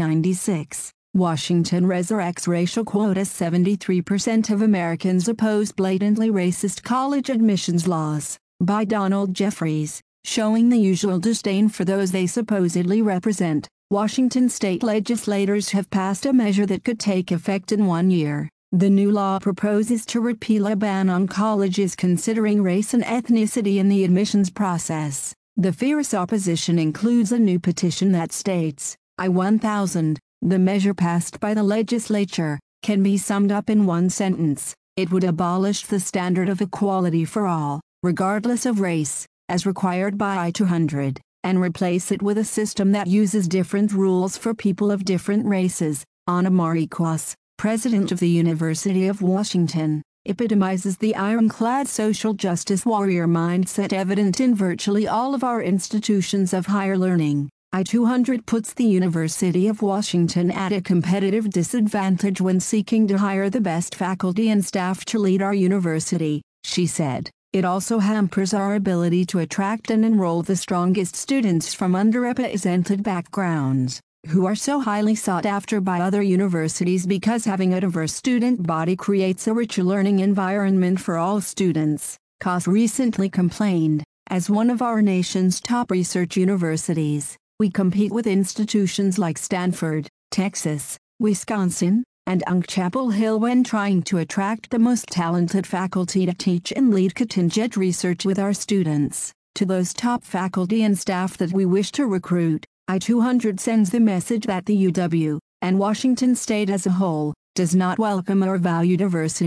1996. Washington resurrects racial quotas. 73% of Americans oppose blatantly racist college admissions laws, by Donald Jeffries, showing the usual disdain for those they supposedly represent. Washington state legislators have passed a measure that could take effect in 1 year. The new law proposes to repeal a ban on colleges considering race and ethnicity in the admissions process. The fierce opposition includes a new petition that states, I-1000, the measure passed by the legislature, can be summed up in one sentence. It would abolish the standard of equality for all, regardless of race, as required by I-200, and replace it with a system that uses different rules for people of different races. Anna Marquez, president of the University of Washington, epitomizes the ironclad social justice warrior mindset evident in virtually all of our institutions of higher learning. I-200 puts the University of Washington at a competitive disadvantage when seeking to hire the best faculty and staff to lead our university, she said. It also hampers our ability to attract and enroll the strongest students from underrepresented backgrounds, who are so highly sought after by other universities because having a diverse student body creates a richer learning environment for all students. CAS recently complained, as one of our nation's top research universities, we compete with institutions like Stanford, Texas, Wisconsin, and Chapel Hill when trying to attract the most talented faculty to teach and lead cutting-edge research with our students. To those top faculty and staff that we wish to recruit, I-200 sends the message that the UW, and Washington State as a whole, does not welcome or value diversity,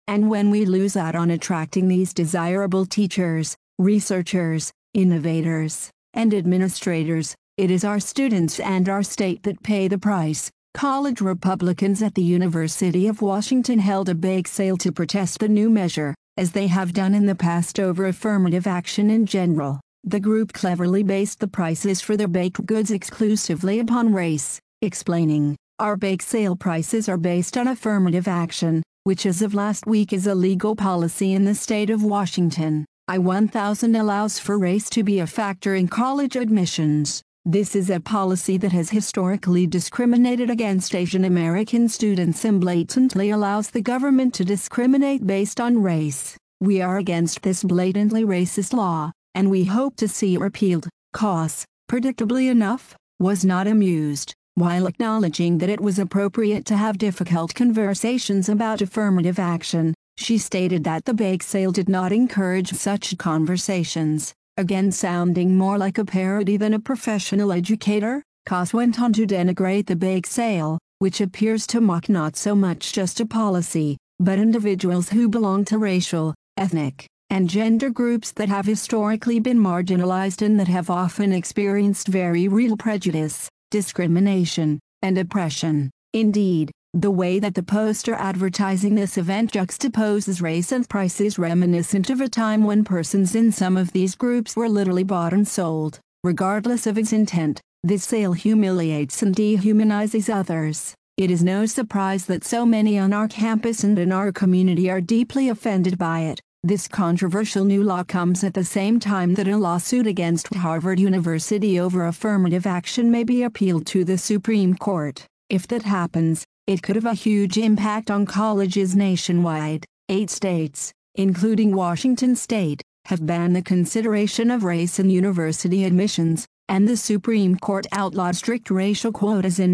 And when we lose out on attracting these desirable teachers, researchers, innovators, and administrators, it is our students and our state that pay the price. College Republicans at the University of Washington held a bake sale to protest the new measure, as they have done in the past over affirmative action in general. The group cleverly based the prices for their baked goods exclusively upon race, explaining, "Our bake sale prices are based on affirmative action, which as of last week is a legal policy in the state of Washington. I-1000 allows for race to be a factor in college admissions. This is a policy that has historically discriminated against Asian American students and blatantly allows the government to discriminate based on race. We are against this blatantly racist law, and we hope to see it repealed." Koss, predictably enough, was not amused. While acknowledging that it was appropriate to have difficult conversations about affirmative action, she stated that the bake sale did not encourage such conversations, again sounding more like a parody than a professional educator. Koss went on to denigrate the bake sale, which appears to mock not so much just a policy, but individuals who belong to racial, ethnic, and gender groups that have historically been marginalized and that have often experienced very real prejudice, discrimination, and oppression. Indeed, the way that the poster advertising this event juxtaposes race and price is reminiscent of a time when persons in some of these groups were literally bought and sold. Regardless of its intent, this sale humiliates and dehumanizes others. It is no surprise that so many on our campus and in our community are deeply offended by it. This controversial new law comes at the same time that a lawsuit against Harvard University over affirmative action may be appealed to the Supreme Court. If that happens, it could have a huge impact on colleges nationwide. 8 states, including Washington State, have banned the consideration of race in university admissions, and the Supreme Court outlawed strict racial quotas in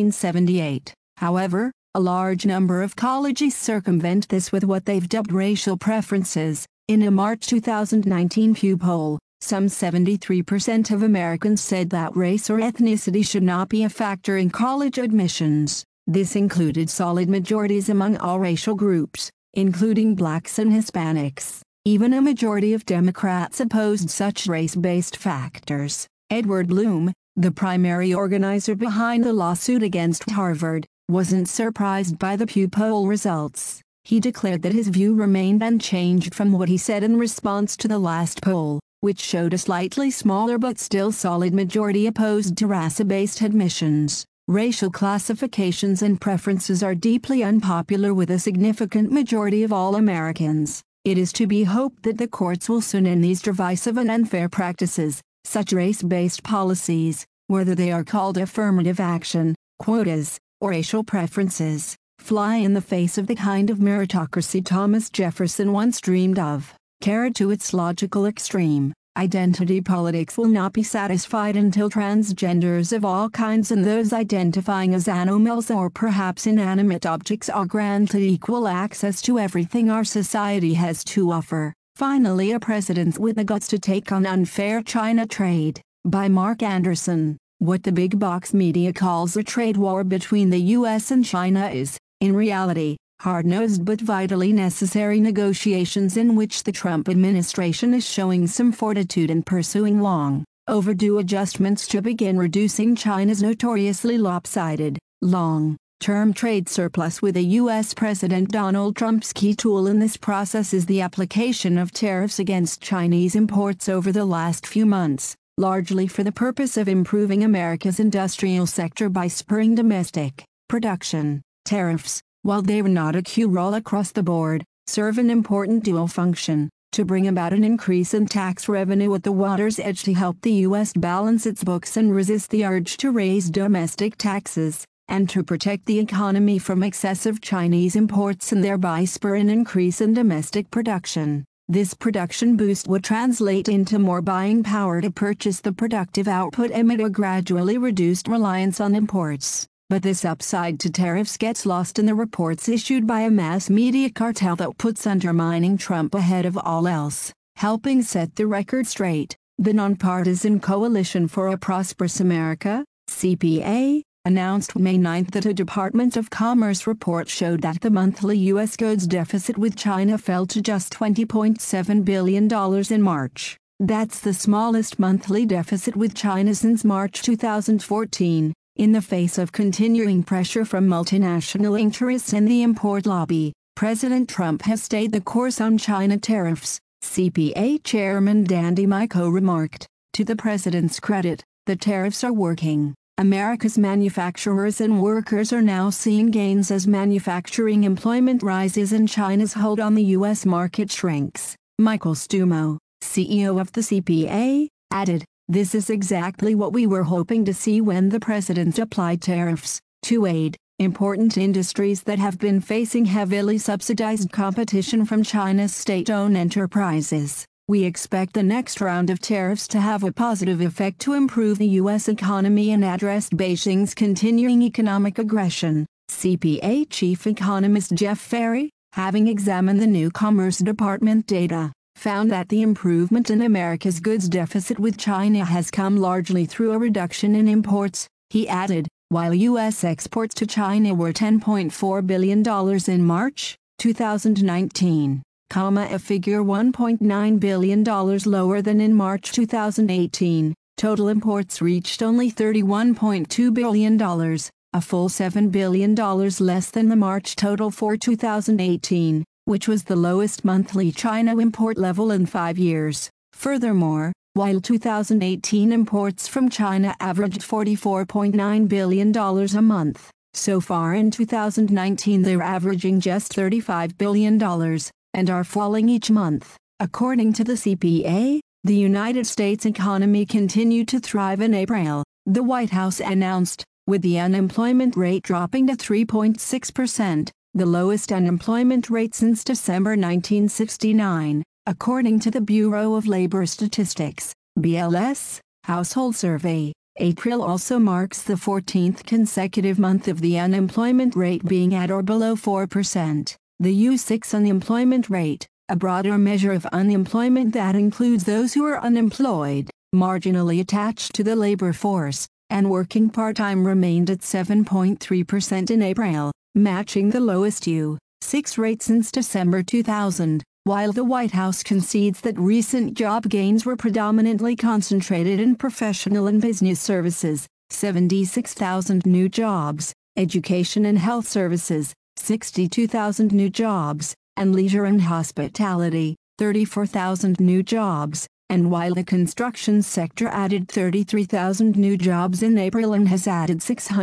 1978. However, a large number of colleges circumvent this with what they've dubbed racial preferences. In a March 2019 Pew poll, some 73% of Americans said that race or ethnicity should not be a factor in college admissions. This included solid majorities among all racial groups, including blacks and Hispanics. Even a majority of Democrats opposed such race-based factors. Edward Bloom, the primary organizer behind the lawsuit against Harvard, wasn't surprised by the Pew poll results. He declared that his view remained unchanged from what he said in response to the last poll, which showed a slightly smaller but still solid majority opposed to race-based admissions. Racial classifications and preferences are deeply unpopular with a significant majority of all Americans. It is to be hoped that the courts will soon end these divisive and unfair practices. Such race-based policies, whether they are called affirmative action, quotas, or racial preferences, fly in the face of the kind of meritocracy Thomas Jefferson once dreamed of. Carried to its logical extreme, identity politics will not be satisfied until transgenders of all kinds and those identifying as animals or perhaps inanimate objects are granted equal access to everything our society has to offer. Finally, a president with the guts to take on unfair China trade. By Mark Anderson. What the big box media calls a trade war between the U.S. and China is, in reality, hard-nosed but vitally necessary negotiations in which the Trump administration is showing some fortitude in pursuing long, overdue adjustments to begin reducing China's notoriously lopsided, long-term trade surplus with a U.S. President Donald Trump's key tool in this process is the application of tariffs against Chinese imports over the last few months, largely for the purpose of improving America's industrial sector by spurring domestic production. Tariffs, while they are not a cure-all across the board, serve an important dual function, to bring about an increase in tax revenue at the water's edge to help the U.S. balance its books and resist the urge to raise domestic taxes, and to protect the economy from excessive Chinese imports and thereby spur an increase in domestic production. This production boost would translate into more buying power to purchase the productive output amid a gradually reduced reliance on imports. But this upside to tariffs gets lost in the reports issued by a mass media cartel that puts undermining Trump ahead of all else. Helping set the record straight, the Nonpartisan Coalition for a Prosperous America, CPA, announced May 9 that a Department of Commerce report showed that the monthly U.S. goods deficit with China fell to just $20.7 billion in March. That's the smallest monthly deficit with China since March 2014, in the face of continuing pressure from multinational interests and the import lobby. President Trump has stayed the course on China tariffs, CPA Chairman Dan DiMicco remarked. To the president's credit, the tariffs are working. America's manufacturers and workers are now seeing gains as manufacturing employment rises and China's hold on the U.S. market shrinks. Michael Stumo, CEO of the CPA, added, "This is exactly what we were hoping to see when the president applied tariffs to aid important industries that have been facing heavily subsidized competition from China's state-owned enterprises. We expect the next round of tariffs to have a positive effect to improve the U.S. economy and address Beijing's continuing economic aggression." CPA Chief Economist Jeff Ferry, having examined the new Commerce Department data, found that the improvement in America's goods deficit with China has come largely through a reduction in imports. He added, while U.S. exports to China were $10.4 billion in March 2019, a figure $1.9 billion lower than in March 2018, total imports reached only $31.2 billion, a full $7 billion less than the March total for 2018, which was the lowest monthly China import level in 5 years. Furthermore, while 2018 imports from China averaged $44.9 billion a month, so far in 2019 they're averaging just $35 billion, and are falling each month. According to the CPA, the United States economy continued to thrive in April, the White House announced, with the unemployment rate dropping to 3.6%, the lowest unemployment rate since December 1969. According to the Bureau of Labor Statistics, BLS, household survey, April also marks the 14th consecutive month of the unemployment rate being at or below 4%. The U6 unemployment rate, a broader measure of unemployment that includes those who are unemployed, marginally attached to the labor force, and working part-time, remained at 7.3% in April, matching the lowest U6 rate since December 2000. While the White House concedes that recent job gains were predominantly concentrated in professional and business services, 76,000 new jobs, education and health services, 62,000 new jobs, and leisure and hospitality, 34,000 new jobs, and while the construction sector added 33,000 new jobs in April and has added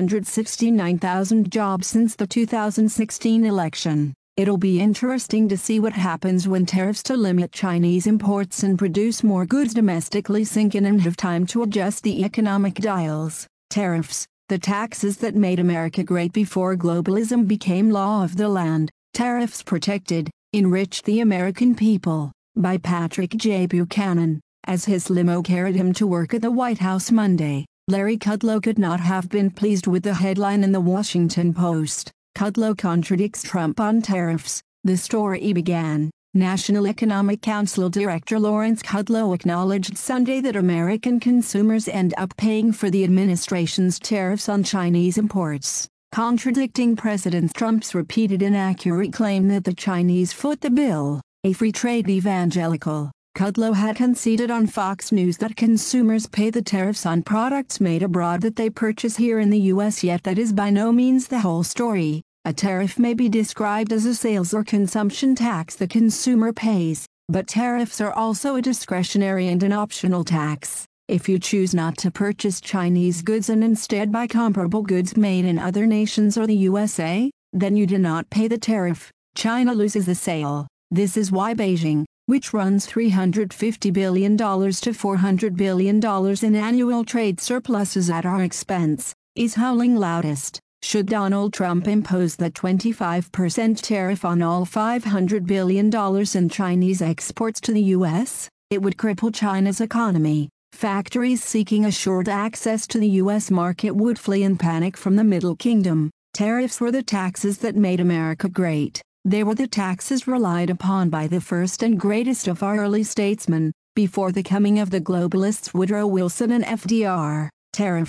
669,000 jobs since the 2016 election. It'll be interesting to see what happens when tariffs to limit Chinese imports and produce more goods domestically sink in and have time to adjust the economic dials. Tariffs, the taxes that made America great before globalism became law of the land. Tariffs Protected, Enrich the American People, by Patrick J. Buchanan. As his limo carried him to work at the White House Monday, Larry Kudlow could not have been pleased with the headline in the Washington Post. Kudlow contradicts Trump on tariffs. The story began. National Economic Council Director Lawrence Kudlow acknowledged Sunday that American consumers end up paying for the administration's tariffs on Chinese imports, contradicting President Trump's repeated inaccurate claim that the Chinese foot the bill. A free trade evangelical, Kudlow had conceded on Fox News that consumers pay the tariffs on products made abroad that they purchase here in the U.S. Yet that is by no means the whole story. A tariff may be described as a sales or consumption tax the consumer pays, but tariffs are also a discretionary and an optional tax. If you choose not to purchase Chinese goods and instead buy comparable goods made in other nations or the USA, then you do not pay the tariff. China loses the sale. This is why Beijing, which runs $350 billion to $400 billion in annual trade surpluses at our expense, is howling loudest. Should Donald Trump impose the 25% tariff on all $500 billion in Chinese exports to the U.S., it would cripple China's economy. Factories seeking assured access to the U.S. market would flee in panic from the Middle Kingdom. Tariffs were the taxes that made America great. They were the taxes relied upon by the first and greatest of our early statesmen, before the coming of the globalists Woodrow Wilson and FDR. Tariffs,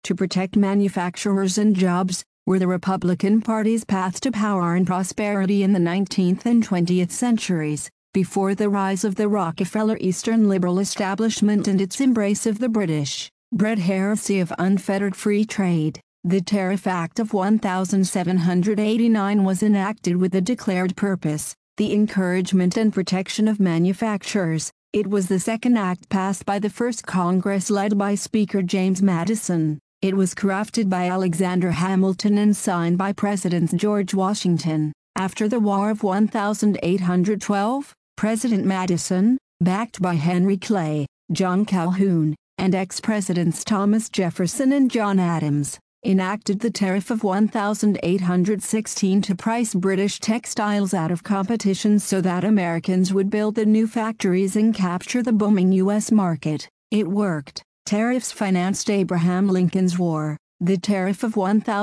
to protect manufacturers and jobs, were the Republican Party's path to power and prosperity in the 19th and 20th centuries, before the rise of the Rockefeller Eastern liberal establishment and its embrace of the British, bred heresy of unfettered free trade. The Tariff Act of 1789 was enacted with the declared purpose, the encouragement and protection of manufacturers. It was the second act passed by the first Congress led by Speaker James Madison. It was crafted by Alexander Hamilton and signed by President George Washington. After the War of 1812, President Madison, backed by Henry Clay, John Calhoun, and ex-presidents Thomas Jefferson and John Adams, enacted the Tariff of 1816 to price British textiles out of competition so that Americans would build the new factories and capture the booming U.S. market. It worked. Tariffs financed Abraham Lincoln's war. The Tariff of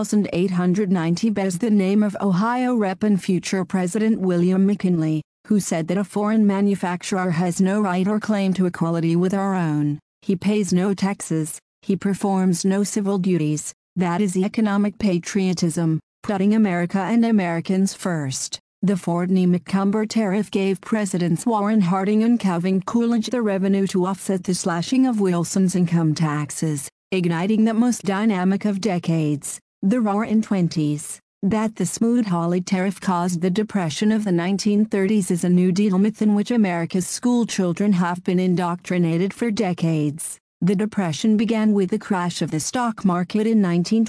1890 bears the name of Ohio Rep and future President William McKinley, who said that a foreign manufacturer has no right or claim to equality with our own. He pays no taxes, he performs no civil duties. That is economic patriotism, putting America and Americans first. The Fordney-McCumber tariff gave Presidents Warren Harding and Calvin Coolidge the revenue to offset the slashing of Wilson's income taxes, igniting the most dynamic of decades, the Roaring '20s. That the Smoot-Hawley tariff caused the Depression of the 1930s is a New Deal myth in which America's school children have been indoctrinated for decades. The Depression began with the crash of the stock market in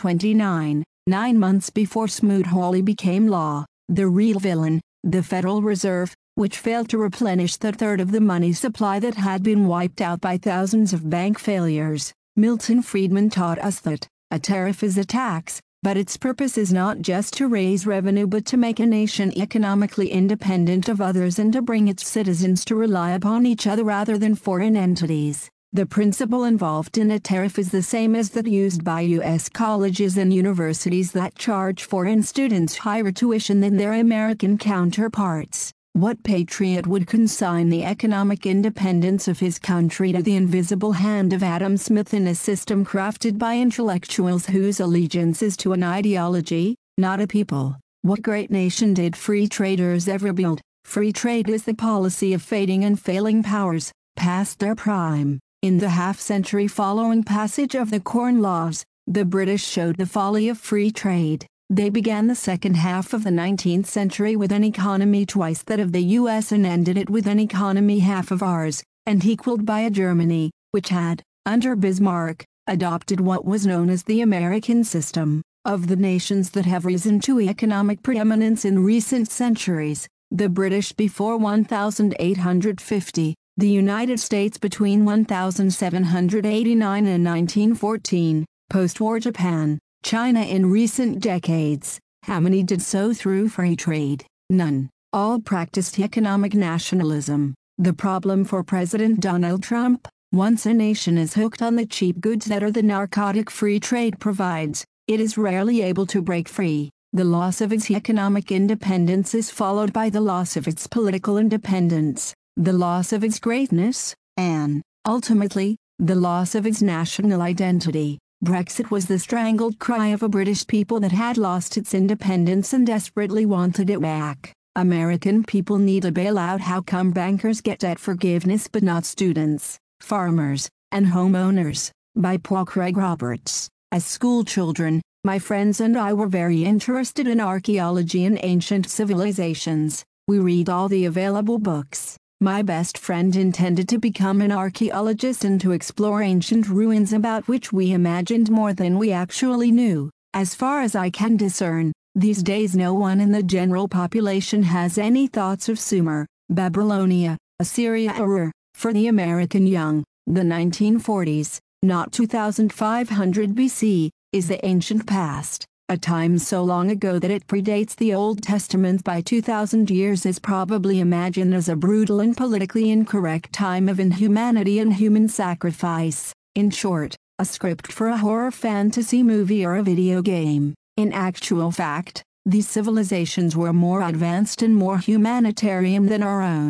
1929, 9 months before Smoot-Hawley became law. The real villain, the Federal Reserve, which failed to replenish the third of the money supply that had been wiped out by thousands of bank failures. Milton Friedman taught us that a tariff is a tax, but its purpose is not just to raise revenue but to make a nation economically independent of others and to bring its citizens to rely upon each other rather than foreign entities. The principle involved in a tariff is the same as that used by U.S. colleges and universities that charge foreign students higher tuition than their American counterparts. What patriot would consign the economic independence of his country to the invisible hand of Adam Smith in a system crafted by intellectuals whose allegiance is to an ideology, not a people? What great nation did free traders ever build? Free trade is the policy of fading and failing powers, past their prime. In the half-century following passage of the Corn Laws, the British showed the folly of free trade. They began the second half of the 19th century with an economy twice that of the U.S. and ended it with an economy half of ours, and equaled by a Germany, which had, under Bismarck, adopted what was known as the American system. Of the nations that have risen to economic preeminence in recent centuries, the British before 1850, the United States between 1789 and 1914, post-war Japan, China in recent decades. How many did so through free trade? None. All practiced economic nationalism. The problem for President Donald Trump: once a nation is hooked on the cheap goods that are the narcotic free trade provides, it is rarely able to break free. The loss of its economic independence is followed by the loss of its political independence, the loss of its greatness, and, ultimately, the loss of its national identity. Brexit was the strangled cry of a British people that had lost its independence and desperately wanted it back. American people need a bailout. How come bankers get debt forgiveness but not students, farmers, and homeowners? By Paul Craig Roberts. As school children, my friends and I were very interested in archaeology and ancient civilizations. We read all the available books. My best friend intended to become an archaeologist and to explore ancient ruins about which we imagined more than we actually knew. As far as I can discern, these days no one in the general population has any thoughts of Sumer, Babylonia, Assyria or Ur. For the American young, the 1940s, not 2500 BC, is the ancient past. A time so long ago that it predates the Old Testament by 2,000 years is probably imagined as a brutal and politically incorrect time of inhumanity and human sacrifice. In short, a script for a horror fantasy movie or a video game. In actual fact, these civilizations were more advanced and more humanitarian than our own.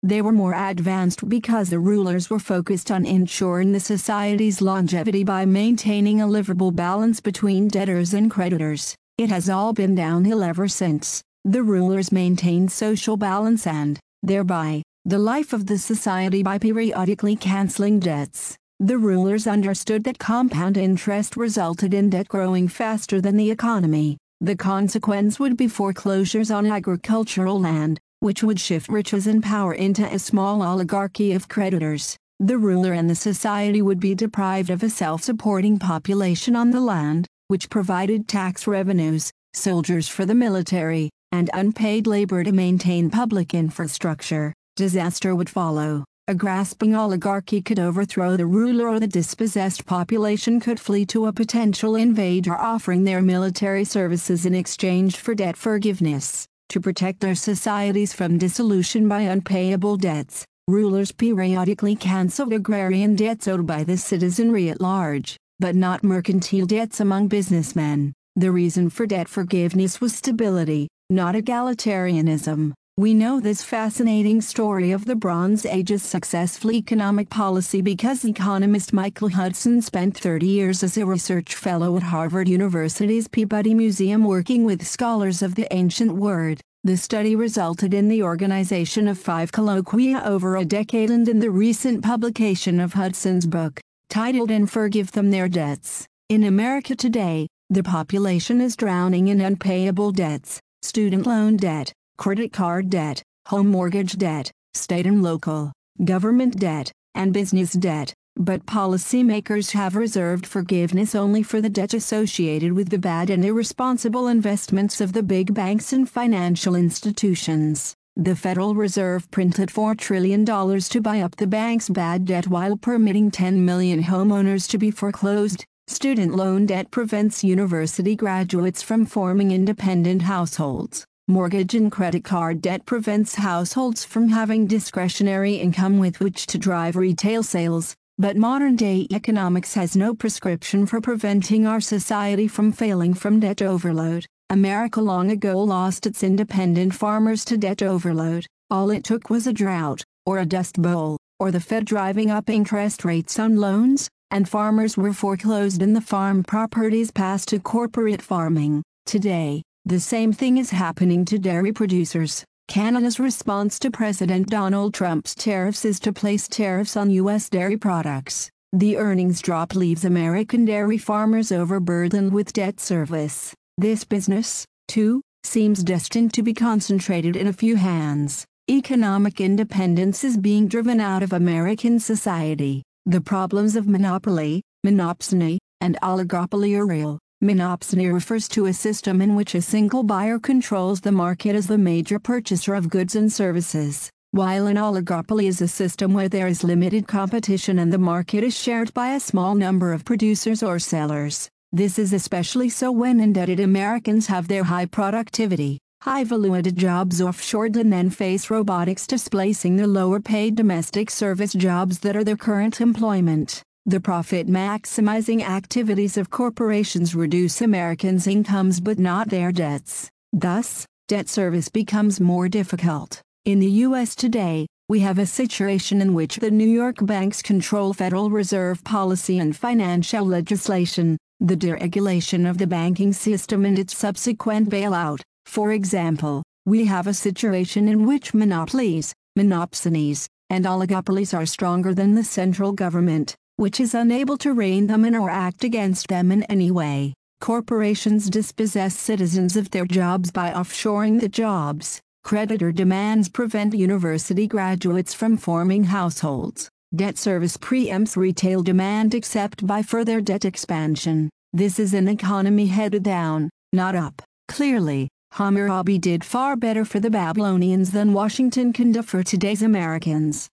They were more advanced because the rulers were focused on ensuring the society's longevity by maintaining a livable balance between debtors and creditors. It has all been downhill ever since. The rulers maintained social balance and, thereby, the life of the society by periodically canceling debts. The rulers understood that compound interest resulted in debt growing faster than the economy. The consequence would be foreclosures on agricultural land, which would shift riches and power into a small oligarchy of creditors. The ruler and the society would be deprived of a self-supporting population on the land, which provided tax revenues, soldiers for the military, and unpaid labor to maintain public infrastructure. Disaster would follow. A grasping oligarchy could overthrow the ruler, or the dispossessed population could flee to a potential invader offering their military services in exchange for debt forgiveness. To protect their societies from dissolution by unpayable debts, rulers periodically canceled agrarian debts owed by the citizenry at large, but not mercantile debts among businessmen. The reason for debt forgiveness was stability, not egalitarianism. We know this fascinating story of the Bronze Age's successful economic policy because economist Michael Hudson spent 30 years as a research fellow at Harvard University's Peabody Museum working with scholars of the ancient world. The study resulted in the organization of 5 colloquia over a decade and in the recent publication of Hudson's book, titled "And Forgive Them Their Debts." In America today, the population is drowning in unpayable debts, student loan debt, credit card debt, home mortgage debt, state and local government debt, and business debt, but policymakers have reserved forgiveness only for the debt associated with the bad and irresponsible investments of the big banks and financial institutions. The Federal Reserve printed $4 trillion to buy up the bank's bad debt while permitting 10 million homeowners to be foreclosed. Student loan debt prevents university graduates from forming independent households. Mortgage and credit card debt prevents households from having discretionary income with which to drive retail sales, but modern-day economics has no prescription for preventing our society from failing from debt overload. America long ago lost its independent farmers to debt overload. All it took was a drought, or a dust bowl, or the Fed driving up interest rates on loans, and farmers were foreclosed and the farm properties passed to corporate farming. Today, the same thing is happening to dairy producers. Canada's response to President Donald Trump's tariffs is to place tariffs on U.S. dairy products. The earnings drop leaves American dairy farmers overburdened with debt service. This business, too, seems destined to be concentrated in a few hands. Economic independence is being driven out of American society. The problems of monopoly, monopsony, and oligopoly are real. Monopsony refers to a system in which a single buyer controls the market as the major purchaser of goods and services, while an oligopoly is a system where there is limited competition and the market is shared by a small number of producers or sellers. This is especially so when indebted Americans have their high productivity, high-valued jobs offshored and then face robotics displacing the lower-paid domestic service jobs that are their current employment. The profit-maximizing activities of corporations reduce Americans' incomes but not their debts. Thus, debt service becomes more difficult. In the U.S. today, we have a situation in which the New York banks control Federal Reserve policy and financial legislation, the deregulation of the banking system and its subsequent bailout. For example, we have a situation in which monopolies, monopsonies, and oligopolies are stronger than the central government, which is unable to rein them in or act against them in any way. Corporations dispossess citizens of their jobs by offshoring the jobs. Creditor demands prevent university graduates from forming households. Debt service preempts retail demand except by further debt expansion. This is an economy headed down, not up. Clearly, Hammurabi did far better for the Babylonians than Washington can do for today's Americans.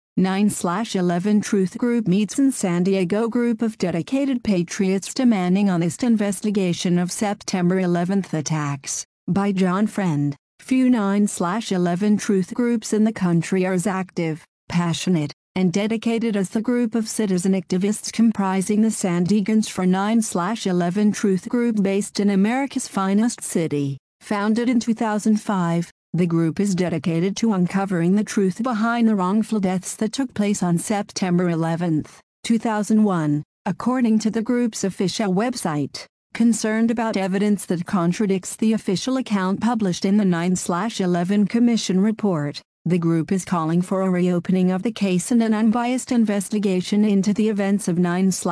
9/11 Truth Group meets in San Diego. Group of dedicated patriots demanding honest investigation of September 11th attacks. By John Friend. Few 9/11 Truth groups in the country are as active, passionate, and dedicated as the group of citizen activists comprising the San Diegans for 9/11 Truth Group based in America's finest city. Founded in 2005, The group is dedicated to uncovering the truth behind the wrongful deaths that took place on September 11, 2001, according to the group's official website. Concerned about evidence that contradicts the official account published in the 9/11 Commission report, the group is calling for a reopening of the case and an unbiased investigation into the events of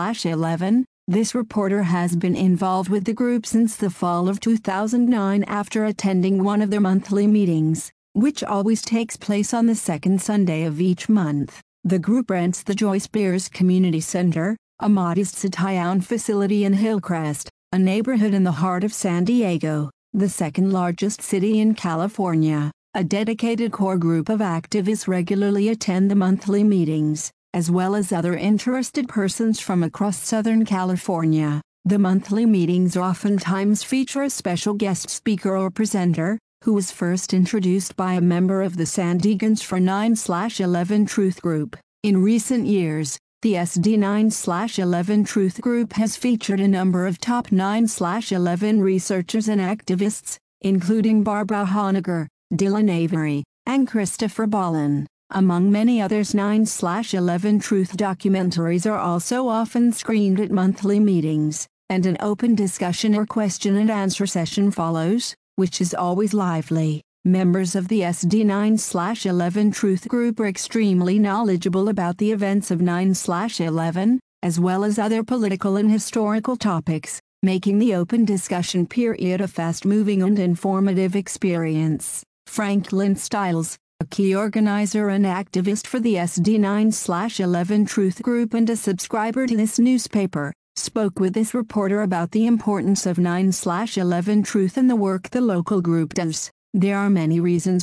9/11. This reporter has been involved with the group since the fall of 2009 after attending one of their monthly meetings, which always takes place on the second Sunday of each month. The group rents the Joyce Beers Community Center, a modest sit-down facility in Hillcrest, a neighborhood in the heart of San Diego, the second largest city in California. A dedicated core group of activists regularly attend the monthly meetings, as well as other interested persons from across Southern California. The monthly meetings oftentimes feature a special guest speaker or presenter, who was first introduced by a member of the San Diegans for 9/11 Truth Group. In recent years, the SD 9/11 Truth Group has featured a number of top 9/11 researchers and activists, including Barbara Honegger, Dylan Avery, and Christopher Ballin. Among many others, 9/11 Truth documentaries are also often screened at monthly meetings, and an open discussion or question and answer session follows, which is always lively. Members of the SD 9/11 Truth Group are extremely knowledgeable about the events of 9/11, as well as other political and historical topics, making the open discussion period a fast-moving and informative experience. Franklin Stiles, a key organizer and activist for the SD 9/11 Truth Group and a subscriber to this newspaper, spoke with this reporter about the importance of 9/11 Truth and the work the local group does. There are many reasons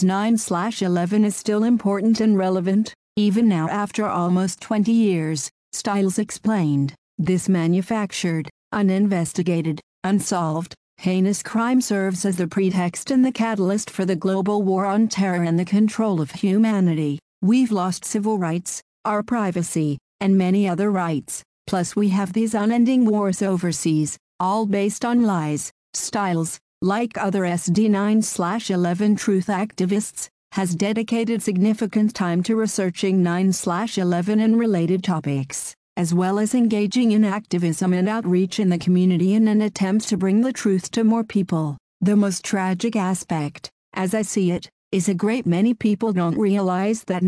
9/11 is still important and relevant, even now after almost 20 years, Stiles explained. This manufactured, uninvestigated, unsolved, heinous crime serves as the pretext and the catalyst for the global war on terror and the control of humanity. We've lost civil rights, our privacy, and many other rights, plus we have these unending wars overseas, all based on lies. Stiles, like other SD 9/11 Truth activists, has dedicated significant time to researching 9/11 and related topics, as well as engaging in activism and outreach in the community in an attempt to bring the truth to more people. The most tragic aspect, as I see it, is a great many people don't realize that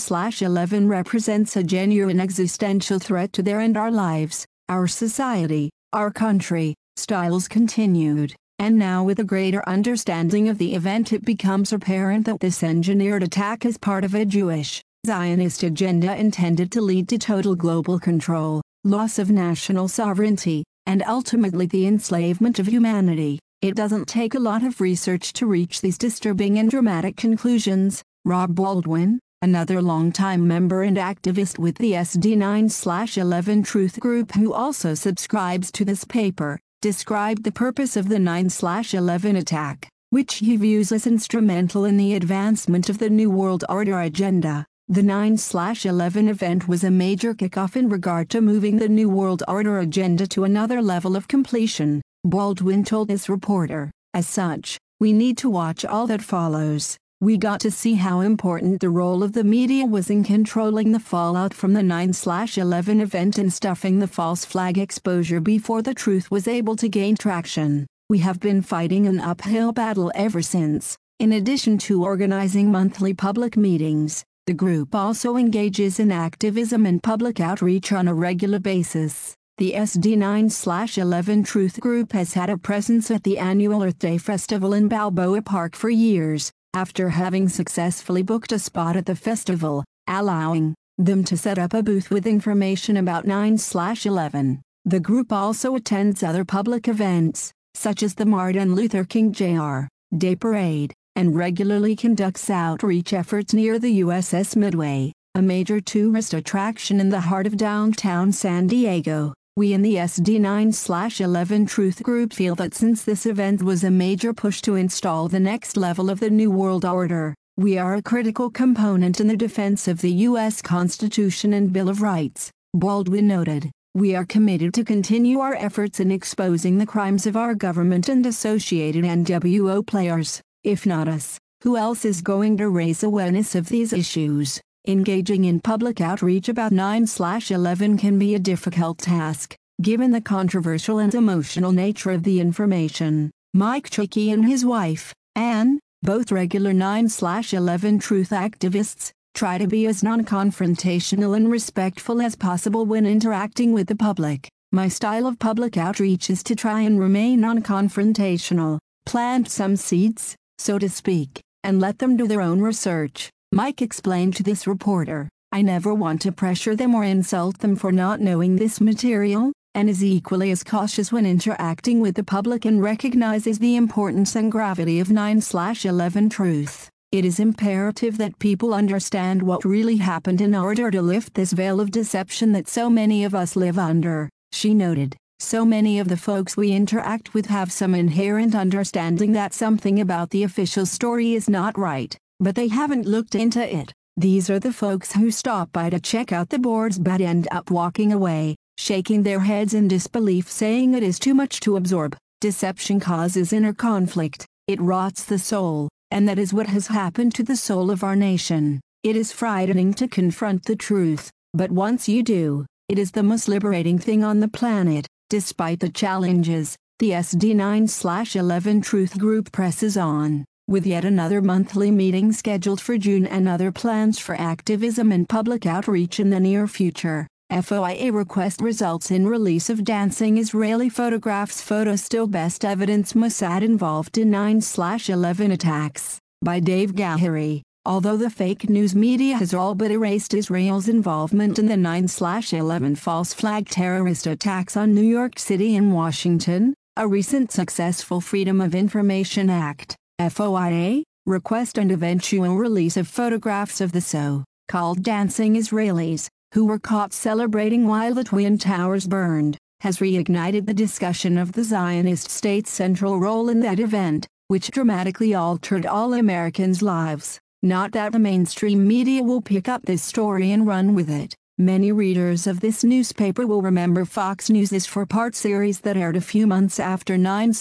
9/11 represents a genuine existential threat to their and our lives, our society, our country, Stiles continued. And now with a greater understanding of the event, it becomes apparent that this engineered attack is part of a Jewish, Zionist agenda intended to lead to total global control, loss of national sovereignty, and ultimately the enslavement of humanity. It doesn't take a lot of research to reach these disturbing and dramatic conclusions. Rob Baldwin, another longtime member and activist with the SD 9/11 Truth Group who also subscribes to this paper, described the purpose of the 9/11 attack, which he views as instrumental in the advancement of the New World Order agenda. The 9/11 event was a major kickoff in regard to moving the New World Order agenda to another level of completion, Baldwin told this reporter. As such, we need to watch all that follows. We got to see how important the role of the media was in controlling the fallout from the 9/11 event and stuffing the false flag exposure before the truth was able to gain traction. We have been fighting an uphill battle ever since. In addition to organizing monthly public meetings, the group also engages in activism and public outreach on a regular basis. The SD 9/11 Truth Group has had a presence at the annual Earth Day Festival in Balboa Park for years, after having successfully booked a spot at the festival, allowing them to set up a booth with information about 9/11. The group also attends other public events, such as the Martin Luther King Jr. Day Parade, and regularly conducts outreach efforts near the USS Midway, a major tourist attraction in the heart of downtown San Diego. We in the SD 9/11 Truth Group feel that since this event was a major push to install the next level of the New World Order, we are a critical component in the defense of the U.S. Constitution and Bill of Rights, Baldwin noted. We are committed to continue our efforts in exposing the crimes of our government and associated NWO players, if not us, Who else is going to raise awareness of these issues? Engaging in public outreach about 9/11 can be a difficult task, given the controversial and emotional nature of the information. Mike Chickie and his wife, Ann, both regular 9/11 truth activists, try to be as non-confrontational and respectful as possible when interacting with the public. My style of public outreach is to try and remain non-confrontational, plant some seeds, so to speak, and let them do their own research. Mike explained to this reporter, "I never want to pressure them or insult them for not knowing this material," and is equally as cautious when interacting with the public and recognizes the importance and gravity of 9/11 truth. It is imperative that people understand what really happened in order to lift this veil of deception that so many of us live under, she noted. So many of the folks we interact with have some inherent understanding that something about the official story is not right, but they haven't looked into it. These are the folks who stop by to check out the boards but end up walking away, shaking their heads in disbelief, saying it is too much to absorb. Deception causes inner conflict, it rots the soul, and that is what has happened to the soul of our nation. It is frightening to confront the truth, but once you do, it is the most liberating thing on the planet. Despite the challenges, the SD 9/11 Truth Group presses on, with yet another monthly meeting scheduled for June and other plans for activism and public outreach in the near future. FOIA request results in release of dancing Israeli photographs. Photo still best evidence Mossad involved in 9/11 attacks, by Dave Gahary. Although the fake news media has all but erased Israel's involvement in the 9/11 false flag terrorist attacks on New York City and Washington, a recent successful Freedom of Information Act, FOIA, request and eventual release of photographs of the so-called dancing Israelis, who were caught celebrating while the Twin Towers burned, has reignited the discussion of the Zionist state's central role in that event, which dramatically altered all Americans' lives. Not that the mainstream media will pick up this story and run with it. Many readers of this newspaper will remember Fox News' four-part series that aired a few months after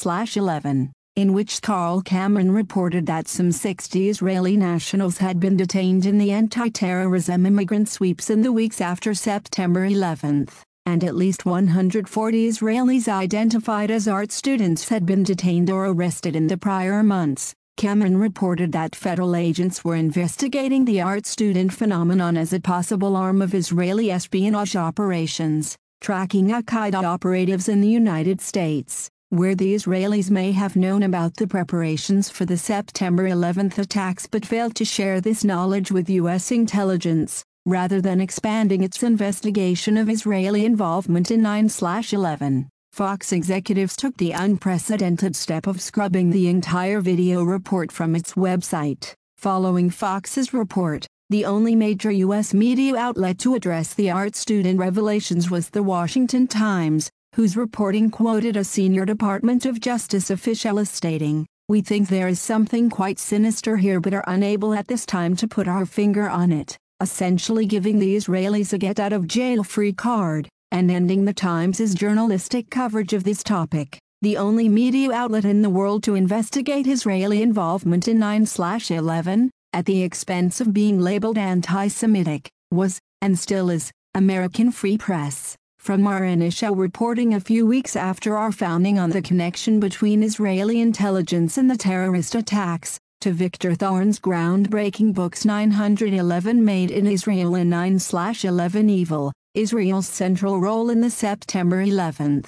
9/11, in which Carl Cameron reported that some 60 Israeli nationals had been detained in the anti-terrorism immigrant sweeps in the weeks after September 11, and at least 140 Israelis identified as art students had been detained or arrested in the prior months. Cameron reported that federal agents were investigating the art student phenomenon as a possible arm of Israeli espionage operations, tracking Al-Qaeda operatives in the United States, where the Israelis may have known about the preparations for the September 11 attacks but failed to share this knowledge with U.S. intelligence, rather than expanding its investigation of Israeli involvement in 9/11. Fox executives took the unprecedented step of scrubbing the entire video report from its website. Following Fox's report, the only major U.S. media outlet to address the art student revelations was The Washington Times, whose reporting quoted a senior Department of Justice official as stating, "We think there is something quite sinister here but are unable at this time to put our finger on it," essentially giving the Israelis a get-out-of-jail-free card, and ending the Times' journalistic coverage of this topic. The only media outlet in the world to investigate Israeli involvement in 9/11, at the expense of being labeled anti-Semitic, was, and still is, American Free Press. From our initial reporting a few weeks after our founding on the connection between Israeli intelligence and the terrorist attacks, to Victor Thorn's groundbreaking books 9/11 Made in Israel and 9/11 Evil, Israel's central role in the September 11,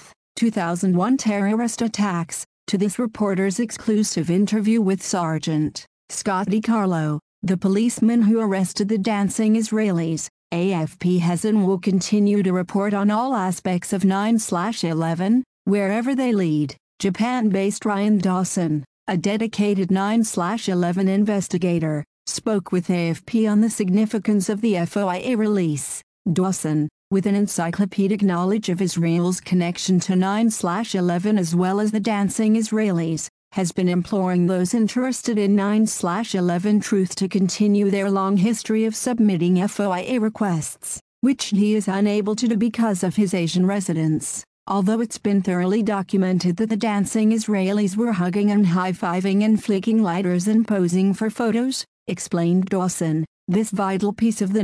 2001 terrorist attacks, to this reporter's exclusive interview with Sergeant Scott DiCarlo, the policeman who arrested the dancing Israelis. AFP has and will continue to report on all aspects of 9/11, wherever they lead. Japan-based Ryan Dawson, a dedicated 9/11 investigator, spoke with AFP on the significance of the FOIA release. Dawson, with an encyclopedic knowledge of Israel's connection to 9/11 as well as the dancing Israelis, has been imploring those interested in 9/11 truth to continue their long history of submitting FOIA requests, which he is unable to do because of his Asian residence. although it's been thoroughly documented that the dancing Israelis were hugging and high-fiving and flicking lighters and posing for photos, explained Dawson, this vital piece of the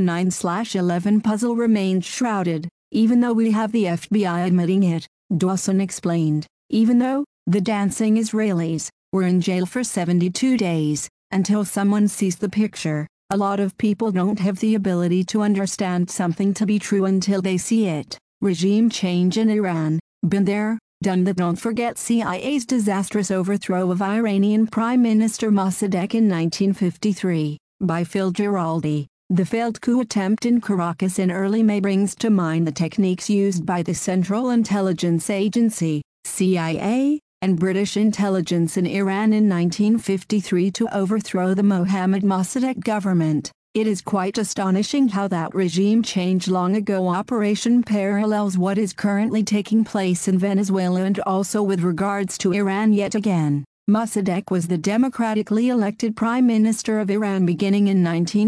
9/11 puzzle remains shrouded, even though we have the FBI admitting it, Dawson explained, even though the dancing Israelis were in jail for 72 days, until someone sees the picture. A lot of people don't have the ability to understand something to be true until they see it. Regime change in Iran, been there, done that. Don't forget CIA's disastrous overthrow of Iranian Prime Minister Mossadegh in 1953, by Phil Giraldi. The failed coup attempt in Caracas in early May brings to mind the techniques used by the Central Intelligence Agency, CIA, and British intelligence in Iran in 1953 to overthrow the Mohammad Mossadegh government. It is quite astonishing how that regime change long ago operation parallels what is currently taking place in Venezuela and also with regards to Iran yet again. Mossadegh was the democratically elected Prime Minister of Iran beginning in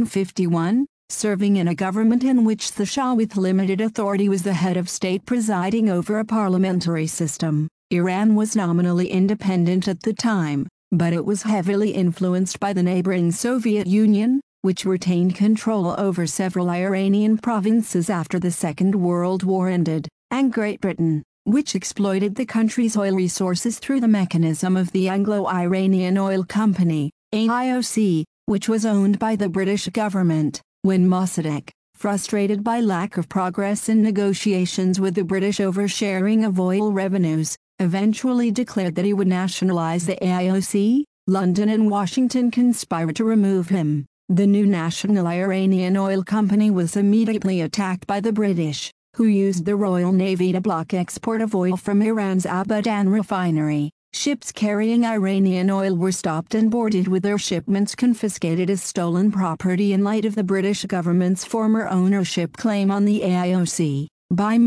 1951, serving in a government in which the Shah with limited authority was the head of state presiding over a parliamentary system. Iran was nominally independent at the time, but it was heavily influenced by the neighboring Soviet Union, which retained control over several Iranian provinces after the Second World War ended, and Great Britain, which exploited the country's oil resources through the mechanism of the Anglo-Iranian Oil Company, AIOC, which was owned by the British government. When Mossadegh, frustrated by lack of progress in negotiations with the British over sharing of oil revenues, eventually declared that he would nationalize the AIOC, London and Washington conspired to remove him. The new National Iranian Oil Company was immediately attacked by the British, who used the Royal Navy to block export of oil from Iran's Abadan refinery. Ships carrying Iranian oil were stopped and boarded with their shipments confiscated as stolen property in light of the British government's former ownership claim on the AIOC. By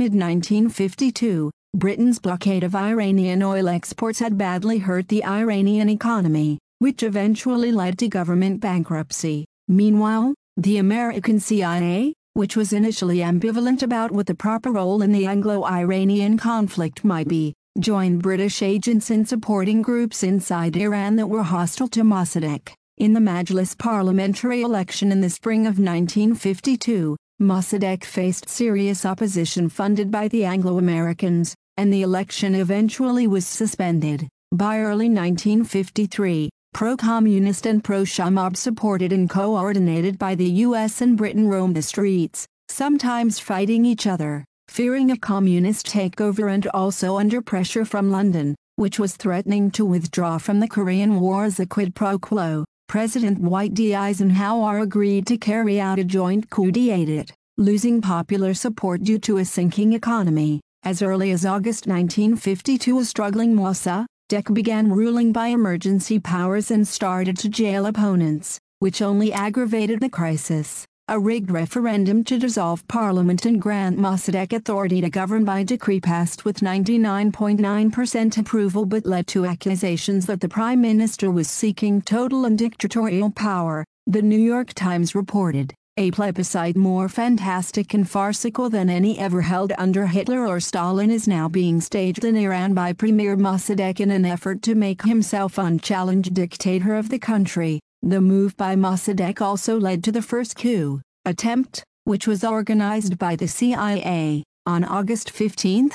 mid-1952, Britain's blockade of Iranian oil exports had badly hurt the Iranian economy, which eventually led to government bankruptcy. Meanwhile, the American CIA, which was initially ambivalent about what the proper role in the Anglo-Iranian conflict might be, joined British agents in supporting groups inside Iran that were hostile to Mossadegh. In the Majlis parliamentary election in the spring of 1952, Mossadegh faced serious opposition funded by the Anglo-Americans, and the election eventually was suspended. By early 1953, pro-communist and pro-Shah mobs supported and coordinated by the US and Britain roamed the streets, sometimes fighting each other, fearing a communist takeover and also under pressure from London, which was threatening to withdraw from the Korean War as a quid pro quo. President Dwight D. Eisenhower agreed to carry out a joint coup d'etat, losing popular support due to a sinking economy. As early as August 1952, a struggling Mossadegh began ruling by emergency powers and started to jail opponents, which only aggravated the crisis. A rigged referendum to dissolve Parliament and grant Mossadegh authority to govern by decree passed with 99.9% approval but led to accusations that the Prime Minister was seeking total and dictatorial power, the New York Times reported. A plebiscite more fantastic and farcical than any ever held under Hitler or Stalin is now being staged in Iran by Premier Mossadegh in an effort to make himself unchallenged dictator of the country. The move by Mossadegh also led to the first coup attempt, which was organized by the CIA. On August 15,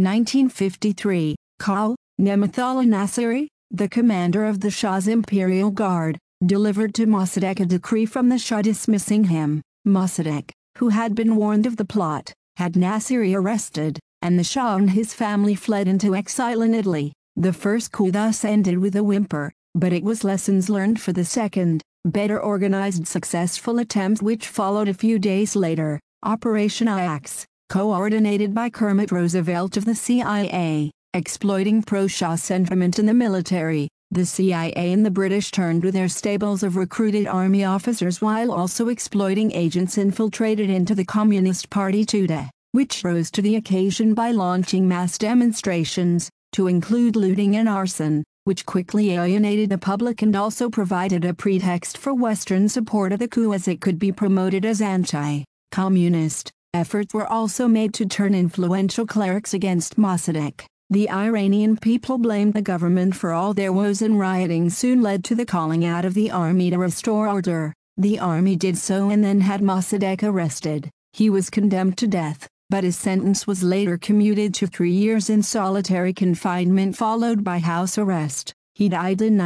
1953, Qal Nematullah Nasseri, the commander of the Shah's Imperial Guard, delivered to Mossadegh a decree from the Shah dismissing him. Mossadegh, who had been warned of the plot, had Nasseri arrested, and the Shah and his family fled into exile in Italy. The first coup thus ended with a whimper, but it was lessons learned for the second, better organized successful attempt which followed a few days later, Operation Ajax, coordinated by Kermit Roosevelt of the CIA, exploiting pro-Shah sentiment in the military. The CIA and the British turned to their stables of recruited army officers while also exploiting agents infiltrated into the Communist Party Tudeh, which rose to the occasion by launching mass demonstrations, to include looting and arson, which quickly alienated the public and also provided a pretext for Western support of the coup as it could be promoted as anti-communist. Efforts were also made to turn influential clerics against Mossadegh. The Iranian people blamed the government for all their woes, and rioting soon led to the calling out of the army to restore order. The army did so and then had Mossadegh arrested. He was condemned to death, but his sentence was later commuted to 3 years in solitary confinement followed by house arrest. He died in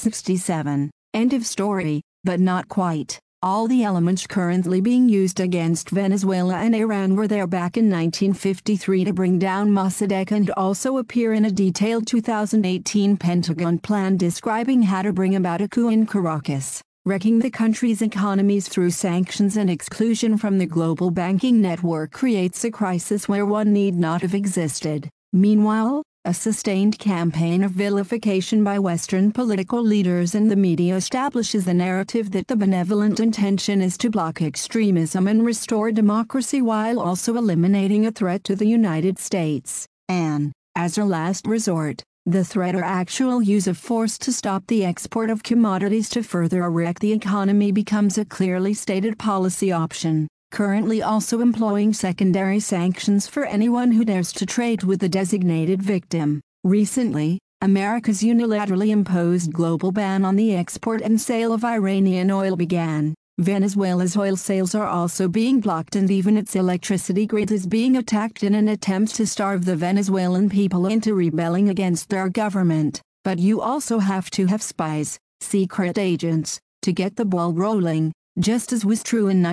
1967. End of story, but not quite. All the elements currently being used against Venezuela and Iran were there back in 1953 to bring down Mossadegh and also appear in a detailed 2018 Pentagon plan describing how to bring about a coup in Caracas, wrecking the country's economies through sanctions and exclusion from the global banking network creates a crisis where one need not have existed. Meanwhile, a sustained campaign of vilification by Western political leaders and the media establishes the narrative that the benevolent intention is to block extremism and restore democracy while also eliminating a threat to the United States, and, as a last resort, the threat or actual use of force to stop the export of commodities to further wreck the economy becomes a clearly stated policy option, currently also employing secondary sanctions for anyone who dares to trade with the designated victim. Recently, America's unilaterally imposed global ban on the export and sale of Iranian oil began. Venezuela's oil sales are also being blocked and even its electricity grid is being attacked in an attempt to starve the Venezuelan people into rebelling against their government. But you also have to have spies, secret agents, to get the ball rolling. Just as was true in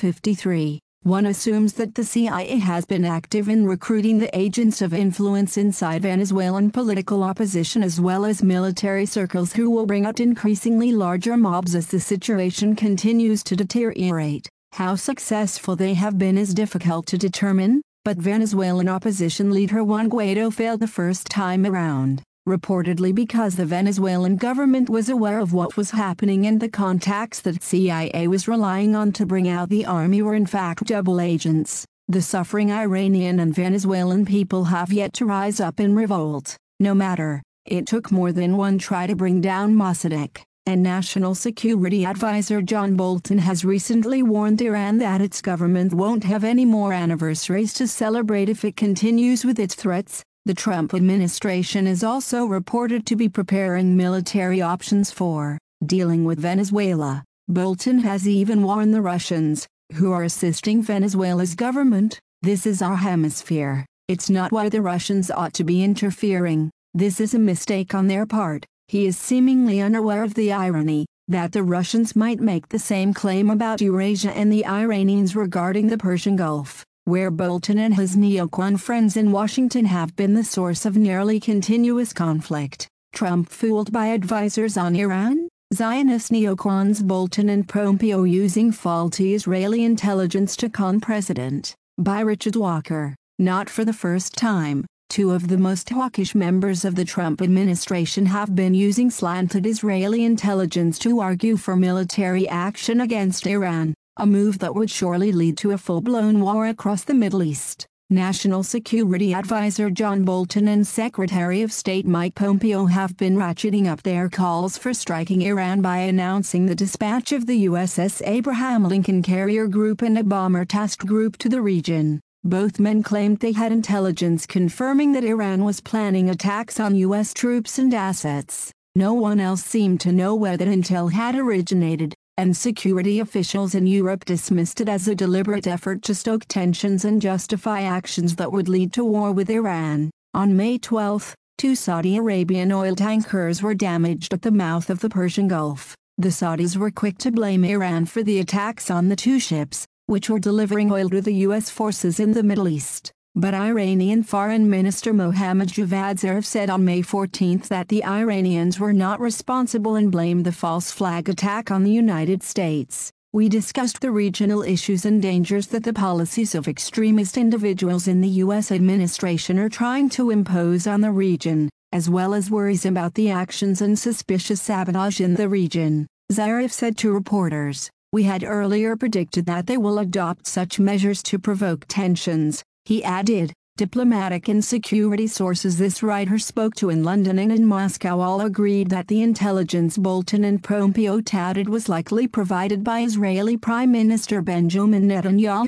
1953, one assumes that the CIA has been active in recruiting the agents of influence inside Venezuelan political opposition as well as military circles who will bring out increasingly larger mobs as the situation continues to deteriorate. How successful they have been is difficult to determine, but Venezuelan opposition leader Juan Guaido failed the first time around, reportedly because the Venezuelan government was aware of what was happening and the contacts that CIA was relying on to bring out the army were in fact double agents. The suffering Iranian and Venezuelan people have yet to rise up in revolt. No matter, it took more than one try to bring down Mossadegh, and National Security Advisor John Bolton has recently warned Iran that its government won't have any more anniversaries to celebrate if it continues with its threats. The Trump administration is also reported to be preparing military options for dealing with Venezuela. Bolton has even warned the Russians, who are assisting Venezuela's government, "This is our hemisphere. It's not why the Russians ought to be interfering. This is a mistake on their part." He is seemingly unaware of the irony that the Russians might make the same claim about Eurasia and the Iranians regarding the Persian Gulf, where Bolton and his neocon friends in Washington have been the source of nearly continuous conflict. Trump fooled by advisors on Iran? Zionist neocons Bolton and Pompeo using faulty Israeli intelligence to con president. By Richard Walker. Not for the first time, two of the most hawkish members of the Trump administration have been using slanted Israeli intelligence to argue for military action against Iran, a move that would surely lead to a full-blown war across the Middle East. National Security Advisor John Bolton and Secretary of State Mike Pompeo have been ratcheting up their calls for striking Iran by announcing the dispatch of the USS Abraham Lincoln Carrier Group and a bomber task group to the region. Both men claimed they had intelligence confirming that Iran was planning attacks on U.S. troops and assets. No one else seemed to know where that intel had originated, and security officials in Europe dismissed it as a deliberate effort to stoke tensions and justify actions that would lead to war with Iran. On May 12, two Saudi Arabian oil tankers were damaged at the mouth of the Persian Gulf. The Saudis were quick to blame Iran for the attacks on the two ships, which were delivering oil to the U.S. forces in the Middle East. But Iranian Foreign Minister Mohammad Javad Zarif said on May 14 that the Iranians were not responsible and blamed the false flag attack on the United States. We discussed the regional issues and dangers that the policies of extremist individuals in the U.S. administration are trying to impose on the region, as well as worries about the actions and suspicious sabotage in the region. Zarif said to reporters, "We had earlier predicted that they will adopt such measures to provoke tensions." He added, diplomatic and security sources this writer spoke to in London and in Moscow all agreed that the intelligence Bolton and Pompeo touted was likely provided by Israeli Prime Minister Benjamin Netanyahu,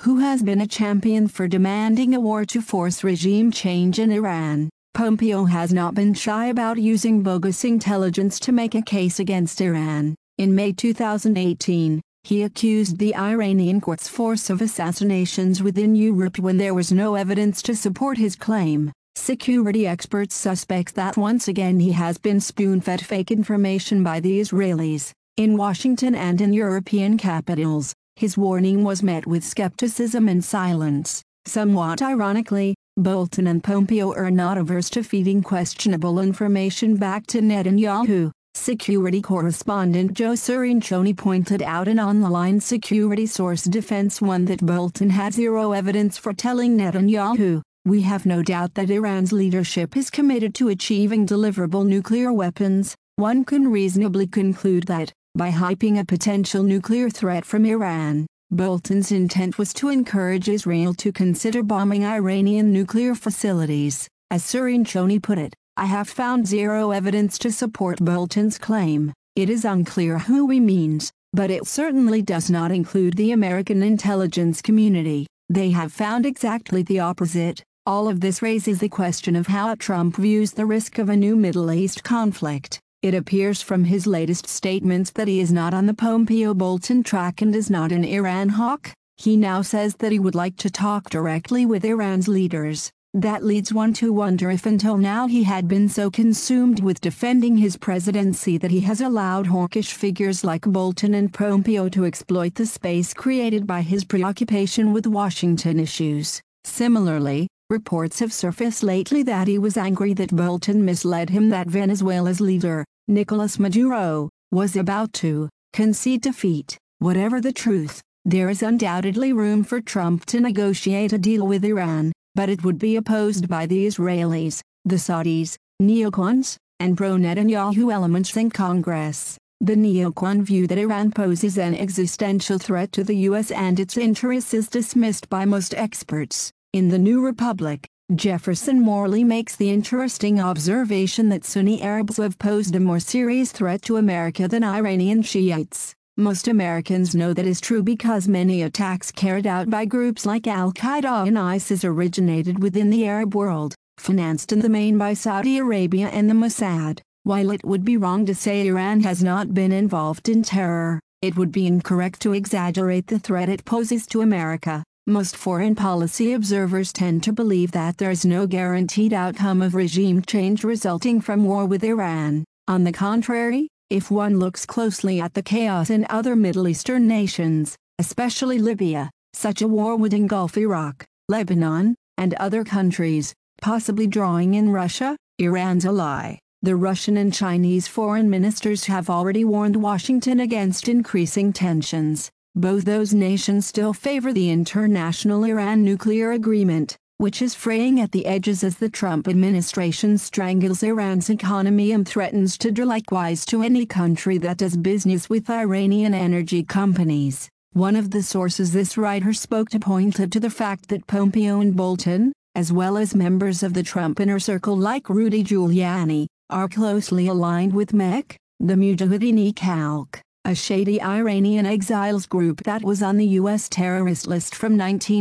who has been a champion for demanding a war to force regime change in Iran, Pompeo has not been shy about using bogus intelligence to make a case against Iran. In May 2018, he accused the Iranian Quds Force of assassinations within Europe when there was no evidence to support his claim. Security experts suspect that once again he has been spoon-fed fake information by the Israelis. In Washington and in European capitals, his warning was met with skepticism and silence. Somewhat ironically, Bolton and Pompeo are not averse to feeding questionable information back to Netanyahu. Security correspondent Joe Cirincione pointed out an online security source Defense One that Bolton had zero evidence for telling Netanyahu, "We have no doubt that Iran's leadership is committed to achieving deliverable nuclear weapons." One can reasonably conclude that, by hyping a potential nuclear threat from Iran, Bolton's intent was to encourage Israel to consider bombing Iranian nuclear facilities. As Cirincione put it, "I have found zero evidence to support Bolton's claim. It is unclear who he means, but it certainly does not include the American intelligence community. They have found exactly the opposite." All of this raises the question of how Trump views the risk of a new Middle East conflict. It appears from his latest statements that he is not on the Pompeo-Bolton track and is not an Iran hawk. He now says that he would like to talk directly with Iran's leaders. That leads one to wonder if until now he had been so consumed with defending his presidency that he has allowed hawkish figures like Bolton and Pompeo to exploit the space created by his preoccupation with Washington issues. Similarly, reports have surfaced lately that he was angry that Bolton misled him that Venezuela's leader, Nicolas Maduro, was about to concede defeat. Whatever the truth, there is undoubtedly room for Trump to negotiate a deal with Iran, but it would be opposed by the Israelis, the Saudis, neocons, and pro-Netanyahu elements in Congress. The neocon view that Iran poses an existential threat to the U.S. and its interests is dismissed by most experts. In The New Republic, Jefferson Morley makes the interesting observation that Sunni Arabs have posed a more serious threat to America than Iranian Shiites. Most Americans know that is true because many attacks carried out by groups like Al-Qaeda and ISIS originated within the Arab world, financed in the main by Saudi Arabia and the Mossad. While it would be wrong to say Iran has not been involved in terror, it would be incorrect to exaggerate the threat it poses to America. Most foreign policy observers tend to believe that there is no guaranteed outcome of regime change resulting from war with Iran. On the contrary, if one looks closely at the chaos in other Middle Eastern nations, especially Libya, such a war would engulf Iraq, Lebanon, and other countries, possibly drawing in Russia, Iran's ally. The Russian and Chinese foreign ministers have already warned Washington against increasing tensions. Both those nations still favor the international Iran nuclear agreement, which is fraying at the edges as the Trump administration strangles Iran's economy and threatens to do likewise to any country that does business with Iranian energy companies. One of the sources this writer spoke to pointed to the fact that Pompeo and Bolton, as well as members of the Trump inner circle like Rudy Giuliani, are closely aligned with MEK, the Mujahideen-e-Khalq, a shady Iranian exiles group that was on the U.S. terrorist list from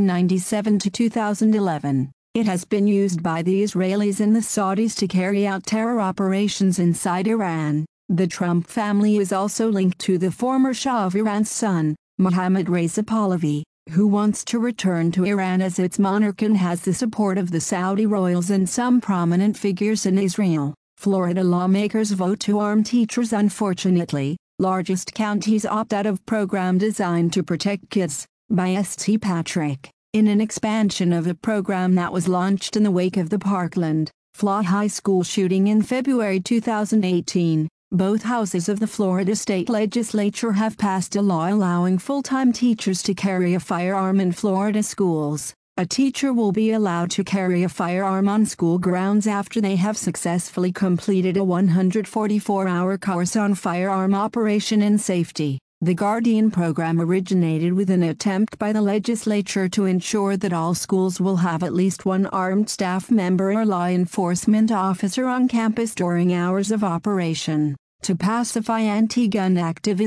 1997 to 2011. It has been used by the Israelis and the Saudis to carry out terror operations inside Iran. The Trump family is also linked to the former Shah of Iran's son, Mohammad Reza Pahlavi, who wants to return to Iran as its monarch and has the support of the Saudi royals and some prominent figures in Israel. Florida lawmakers vote to arm teachers. Unfortunately, largest counties opt out of program designed to protect kids, by St. Patrick. In an expansion of a program that was launched in the wake of the Parkland, Flaw High School shooting in February 2018, both houses of the Florida state legislature have passed a law allowing full-time teachers to carry a firearm in Florida schools. A teacher will be allowed to carry a firearm on school grounds after they have successfully completed a 144-hour course on firearm operation and safety. The Guardian program originated with an attempt by the legislature to ensure that all schools will have at least one armed staff member or law enforcement officer on campus during hours of operation. To pacify anti-gun activists,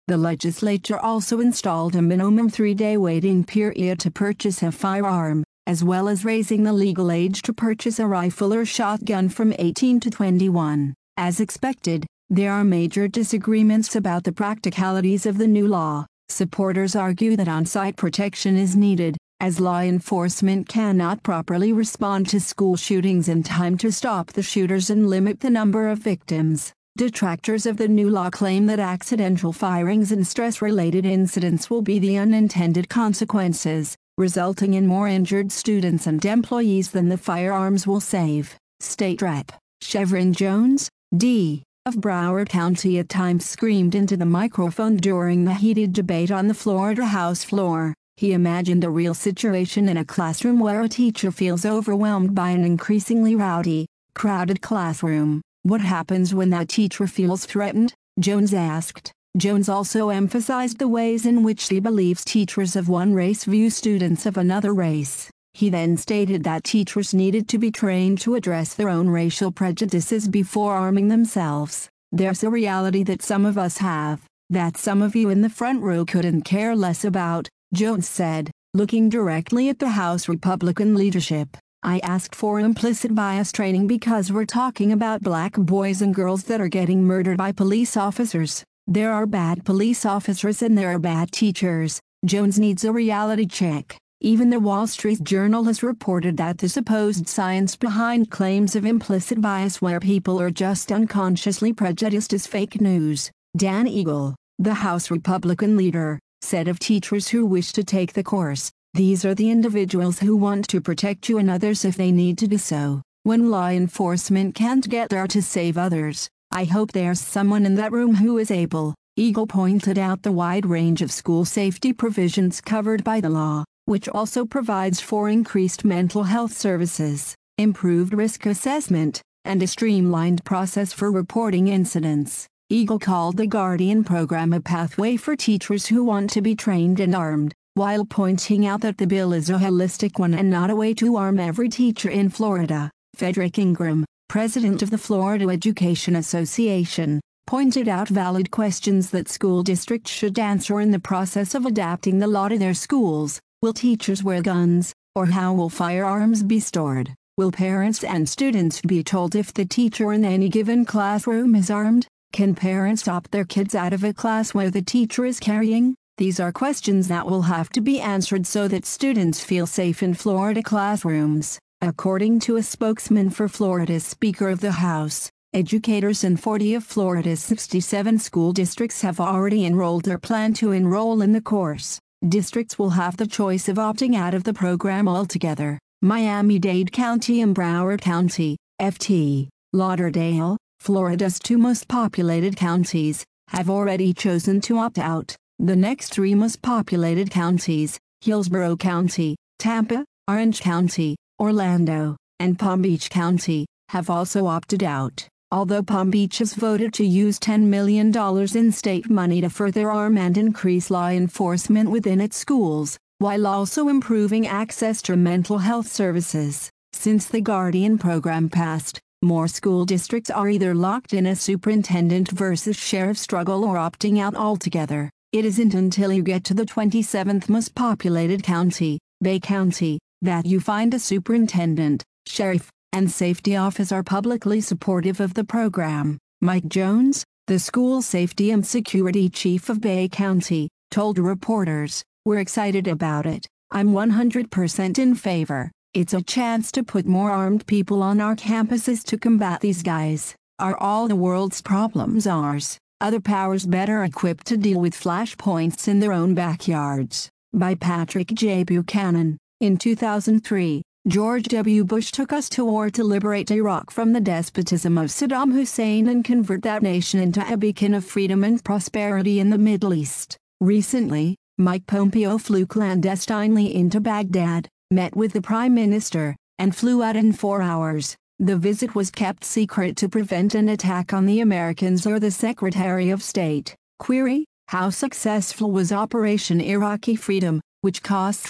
The legislature also installed a minimum 3-day waiting period to purchase a firearm, as well as raising the legal age to purchase a rifle or shotgun from 18 to 21. As expected, there are major disagreements about the practicalities of the new law. Supporters argue that on-site protection is needed, as law enforcement cannot properly respond to school shootings in time to stop the shooters and limit the number of victims. Detractors of the new law claim that accidental firings and stress-related incidents will be the unintended consequences, resulting in more injured students and employees than the firearms will save. State Rep. Chevron Jones, D., of Broward County at times screamed into the microphone during the heated debate on the Florida House floor. He imagined a real situation in a classroom where a teacher feels overwhelmed by an increasingly rowdy, crowded classroom. What happens when that teacher feels threatened? Jones asked. Jones also emphasized the ways in which he believes teachers of one race view students of another race. He then stated that teachers needed to be trained to address their own racial prejudices before arming themselves. There's a reality that some of us have, that some of you in the front row couldn't care less about, Jones said, looking directly at the House Republican leadership. I asked for implicit bias training because we're talking about black boys and girls that are getting murdered by police officers. There are bad police officers and there are bad teachers. Jones needs a reality check. Even the Wall Street Journal has reported that the supposed science behind claims of implicit bias where people are just unconsciously prejudiced is fake news. Dan Eagle, the House Republican leader, said of teachers who wish to take the course, "These are the individuals who want to protect you and others if they need to do so. When law enforcement can't get there to save others, I hope there's someone in that room who is able." Eagle pointed out the wide range of school safety provisions covered by the law, which also provides for increased mental health services, improved risk assessment, and a streamlined process for reporting incidents. Eagle called the Guardian program a pathway for teachers who want to be trained and armed, while pointing out that the bill is a holistic one and not a way to arm every teacher in Florida. Frederick Ingram, president of the Florida Education Association, pointed out valid questions that school districts should answer in the process of adapting the law to their schools. Will teachers wear guns, or how will firearms be stored? Will parents and students be told if the teacher in any given classroom is armed? Can parents opt their kids out of a class where the teacher is carrying? These are questions that will have to be answered so that students feel safe in Florida classrooms. According to a spokesman for Florida's Speaker of the House, educators in 40 of Florida's 67 school districts have already enrolled or plan to enroll in the course. Districts will have the choice of opting out of the program altogether. Miami-Dade County and Broward County, FT, Lauderdale, Florida's two most populated counties, have already chosen to opt out. The next three most populated counties, Hillsborough County, Tampa, Orange County, Orlando, and Palm Beach County, have also opted out. Although Palm Beach has voted to use $10 million in state money to further arm and increase law enforcement within its schools, while also improving access to mental health services. Since the Guardian program passed, more school districts are either locked in a superintendent versus sheriff struggle or opting out altogether. It isn't until you get to the 27th most populated county, Bay County, that you find a superintendent, sheriff, and safety officer publicly supportive of the program. Mike Jones, the school safety and security chief of Bay County, told reporters, "We're excited about it. I'm 100% in favor. It's a chance to put more armed people on our campuses to combat these guys. Are all the world's problems ours? Other powers better equipped to deal with flashpoints in their own backyards." By Patrick J. Buchanan. In 2003, George W. Bush took us to war to liberate Iraq from the despotism of Saddam Hussein and convert that nation into a beacon of freedom and prosperity in the Middle East. Recently, Mike Pompeo flew clandestinely into Baghdad, met with the Prime Minister, and flew out in 4 hours. The visit was kept secret to prevent an attack on the Americans or the Secretary of State. Query: how successful was Operation Iraqi Freedom, which cost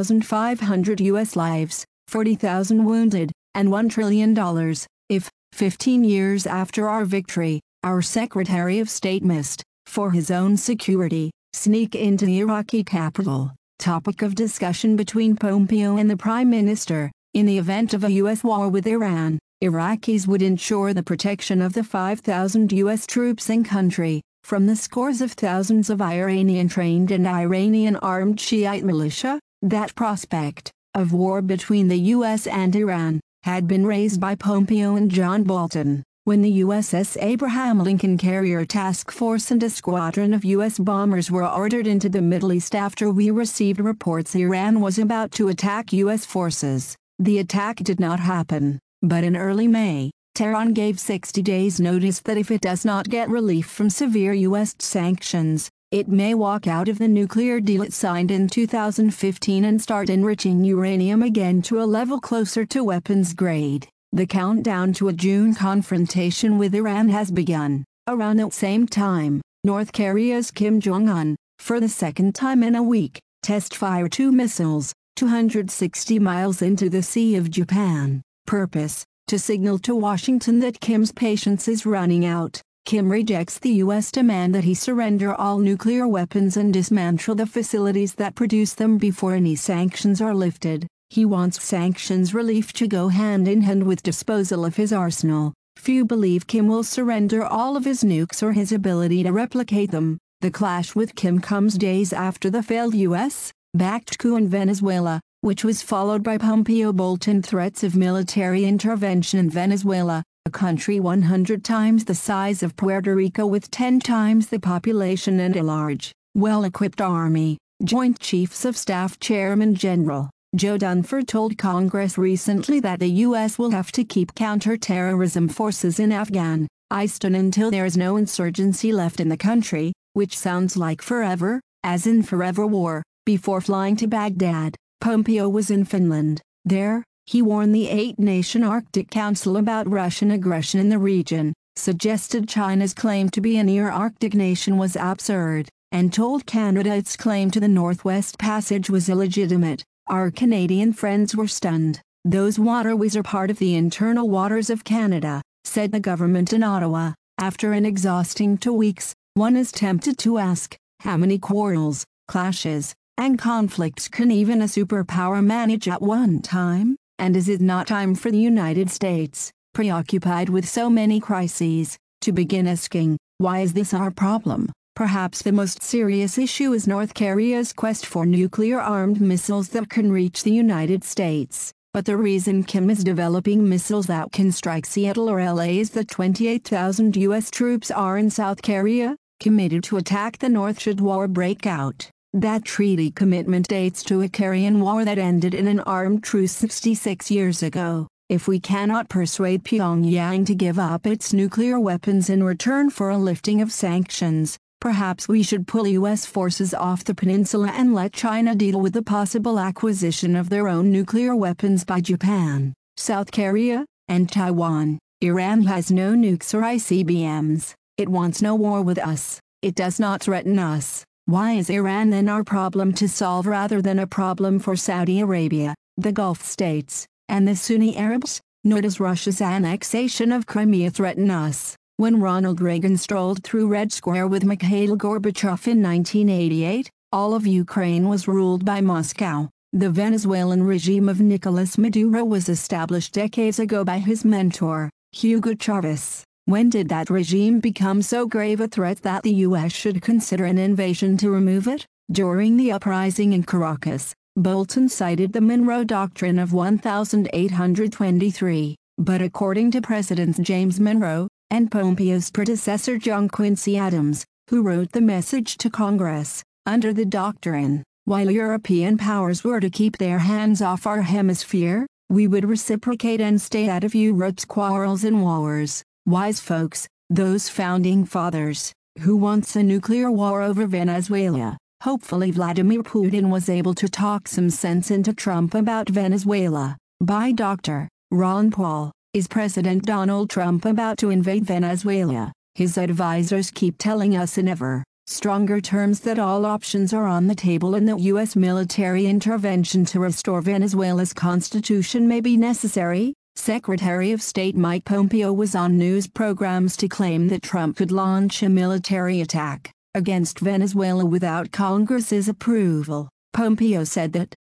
4,500 U.S. lives, 40,000 wounded, and $1 trillion, if, 15 years after our victory, our Secretary of State missed for his own security, sneak into the Iraqi capital. Topic of discussion between Pompeo and the Prime Minister. In the event of a U.S. war with Iran, Iraqis would ensure the protection of the 5,000 U.S. troops in country, from the scores of thousands of Iranian-trained and Iranian-armed Shiite militia. That prospect of war between the U.S. and Iran had been raised by Pompeo and John Bolton when the USS Abraham Lincoln Carrier Task Force and a squadron of U.S. bombers were ordered into the Middle East after we received reports Iran was about to attack U.S. forces. The attack did not happen, but in early May, Tehran gave 60 days notice that if it does not get relief from severe U.S. sanctions, it may walk out of the nuclear deal it signed in 2015 and start enriching uranium again to a level closer to weapons grade. The countdown to a June confrontation with Iran has begun. Around that same time, North Korea's Kim Jong-un, for the second time in a week, test-fired 2 missiles, 260 miles into the Sea of Japan. Purpose: to signal to Washington that Kim's patience is running out. Kim rejects the U.S. demand that he surrender all nuclear weapons and dismantle the facilities that produce them before any sanctions are lifted. He wants sanctions relief to go hand in hand with disposal of his arsenal. Few believe Kim will surrender all of his nukes or his ability to replicate them. The clash with Kim comes days after the failed U.S.-backed coup in Venezuela, which was followed by Pompeo-Bolton threats of military intervention in Venezuela, a country 100 times the size of Puerto Rico with 10 times the population and a large, well-equipped army. Joint Chiefs of Staff Chairman General Joe Dunford told Congress recently that the U.S. will have to keep counter-terrorism forces in Afghanistan until there is no insurgency left in the country, which sounds like forever, as in forever war. Before flying to Baghdad, Pompeo was in Finland. There, he warned the 8-nation Arctic Council about Russian aggression in the region, suggested China's claim to be a near-Arctic nation was absurd, and told Canada its claim to the Northwest Passage was illegitimate. Our Canadian friends were stunned. Those waterways are part of the internal waters of Canada, said the government in Ottawa. After an exhausting 2 weeks, one is tempted to ask, how many quarrels, clashes, and conflicts can even a superpower manage at one time? And is it not time for the United States, preoccupied with so many crises, to begin asking, why is this our problem? Perhaps the most serious issue is North Korea's quest for nuclear-armed missiles that can reach the United States. But the reason Kim is developing missiles that can strike Seattle or LA is that 28,000 U.S. troops are in South Korea, committed to attack the North should war break out. That treaty commitment dates to a Korean war that ended in an armed truce 66 years ago. If we cannot persuade Pyongyang to give up its nuclear weapons in return for a lifting of sanctions, perhaps we should pull U.S. forces off the peninsula and let China deal with the possible acquisition of their own nuclear weapons by Japan, South Korea, and Taiwan. Iran has no nukes or ICBMs. It wants no war with us. It does not threaten us. Why is Iran then our problem to solve rather than a problem for Saudi Arabia, the Gulf states, and the Sunni Arabs? Nor does Russia's annexation of Crimea threaten us. When Ronald Reagan strolled through Red Square with Mikhail Gorbachev in 1988, all of Ukraine was ruled by Moscow. The Venezuelan regime of Nicolas Maduro was established decades ago by his mentor, Hugo Chavez. When did that regime become so grave a threat that the U.S. should consider an invasion to remove it? During the uprising in Caracas, Bolton cited the Monroe Doctrine of 1823, but according to Presidents James Monroe and Pompeo's predecessor John Quincy Adams, who wrote the message to Congress, under the doctrine, while European powers were to keep their hands off our hemisphere, we would reciprocate and stay out of Europe's quarrels and wars. Wise folks, those founding fathers, who wants a nuclear war over Venezuela. Hopefully Vladimir Putin was able to talk some sense into Trump about Venezuela. By Dr. Ron Paul. Is President Donald Trump about to invade Venezuela? His advisors keep telling us in ever stronger terms that all options are on the table and that U.S. military intervention to restore Venezuela's constitution may be necessary. Secretary of State Mike Pompeo was on news programs to claim that Trump could launch a military attack. against Venezuela without Congress's approval. Pompeo said that,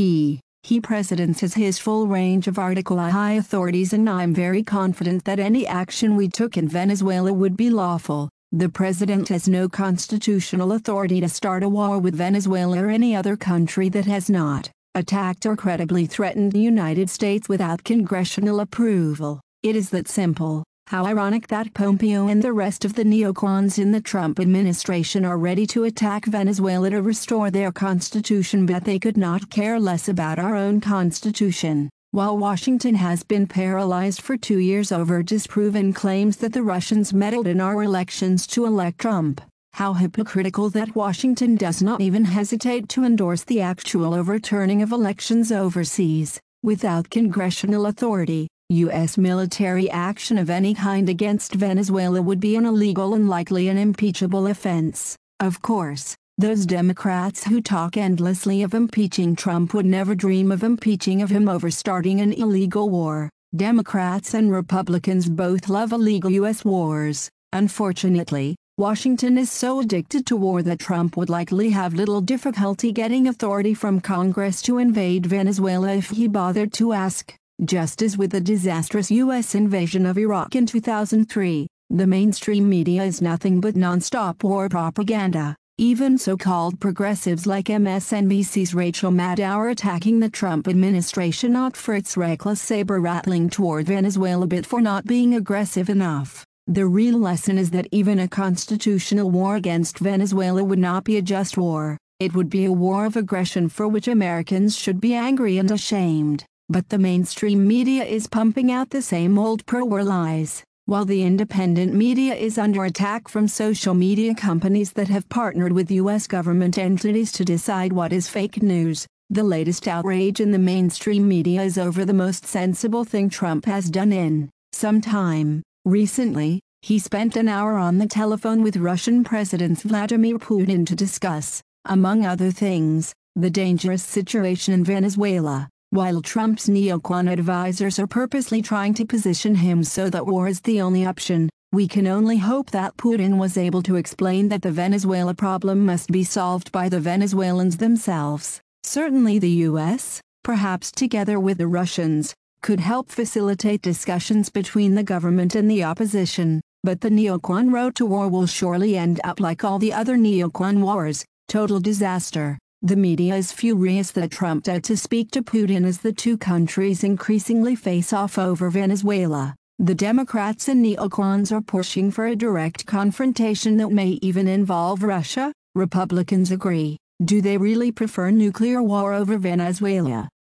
he President has his full range of Article I authorities and I'm very confident that any action we took in Venezuela would be lawful. The President has no constitutional authority to start a war with Venezuela or any other country that has not attacked or credibly threatened the United States without congressional approval. It is that simple. How ironic that Pompeo and the rest of the neocons in the Trump administration are ready to attack Venezuela to restore their constitution, but they could not care less about our own constitution. While Washington has been paralyzed for 2 years over disproven claims that the Russians meddled in our elections to elect Trump, how hypocritical that Washington does not even hesitate to endorse the actual overturning of elections overseas, without congressional authority. U.S. military action of any kind against Venezuela would be an illegal and likely an impeachable offense. Of course, those Democrats who talk endlessly of impeaching Trump would never dream of impeaching him over starting an illegal war. Democrats and Republicans both love illegal U.S. wars. Unfortunately, Washington is so addicted to war that Trump would likely have little difficulty getting authority from Congress to invade Venezuela if he bothered to ask. Just as with the disastrous U.S. invasion of Iraq in 2003, the mainstream media is nothing but non-stop war propaganda. Even so-called progressives like MSNBC's Rachel Maddow are attacking the Trump administration not for its reckless saber-rattling toward Venezuela but for not being aggressive enough. The real lesson is that even a constitutional war against Venezuela would not be a just war. It would be a war of aggression for which Americans should be angry and ashamed. But the mainstream media is pumping out the same old pro-war lies, while the independent media is under attack from social media companies that have partnered with U.S. government entities to decide what is fake news. The latest outrage in the mainstream media is over the most sensible thing Trump has done in some time. Recently, he spent an hour on the telephone with Russian President Vladimir Putin to discuss, among other things, the dangerous situation in Venezuela. While Trump's neocon advisors are purposely trying to position him so that war is the only option, we can only hope that Putin was able to explain that the Venezuela problem must be solved by the Venezuelans themselves. Certainly the U.S., perhaps together with the Russians, could help facilitate discussions between the government and the opposition, but the neocon road to war will surely end up like all the other neocon wars, total disaster. The media is furious that Trump dared to speak to Putin as the two countries increasingly face off over Venezuela. The Democrats and neocons are pushing for a direct confrontation that may even involve Russia. Republicans agree. Do they really prefer nuclear war over Venezuela?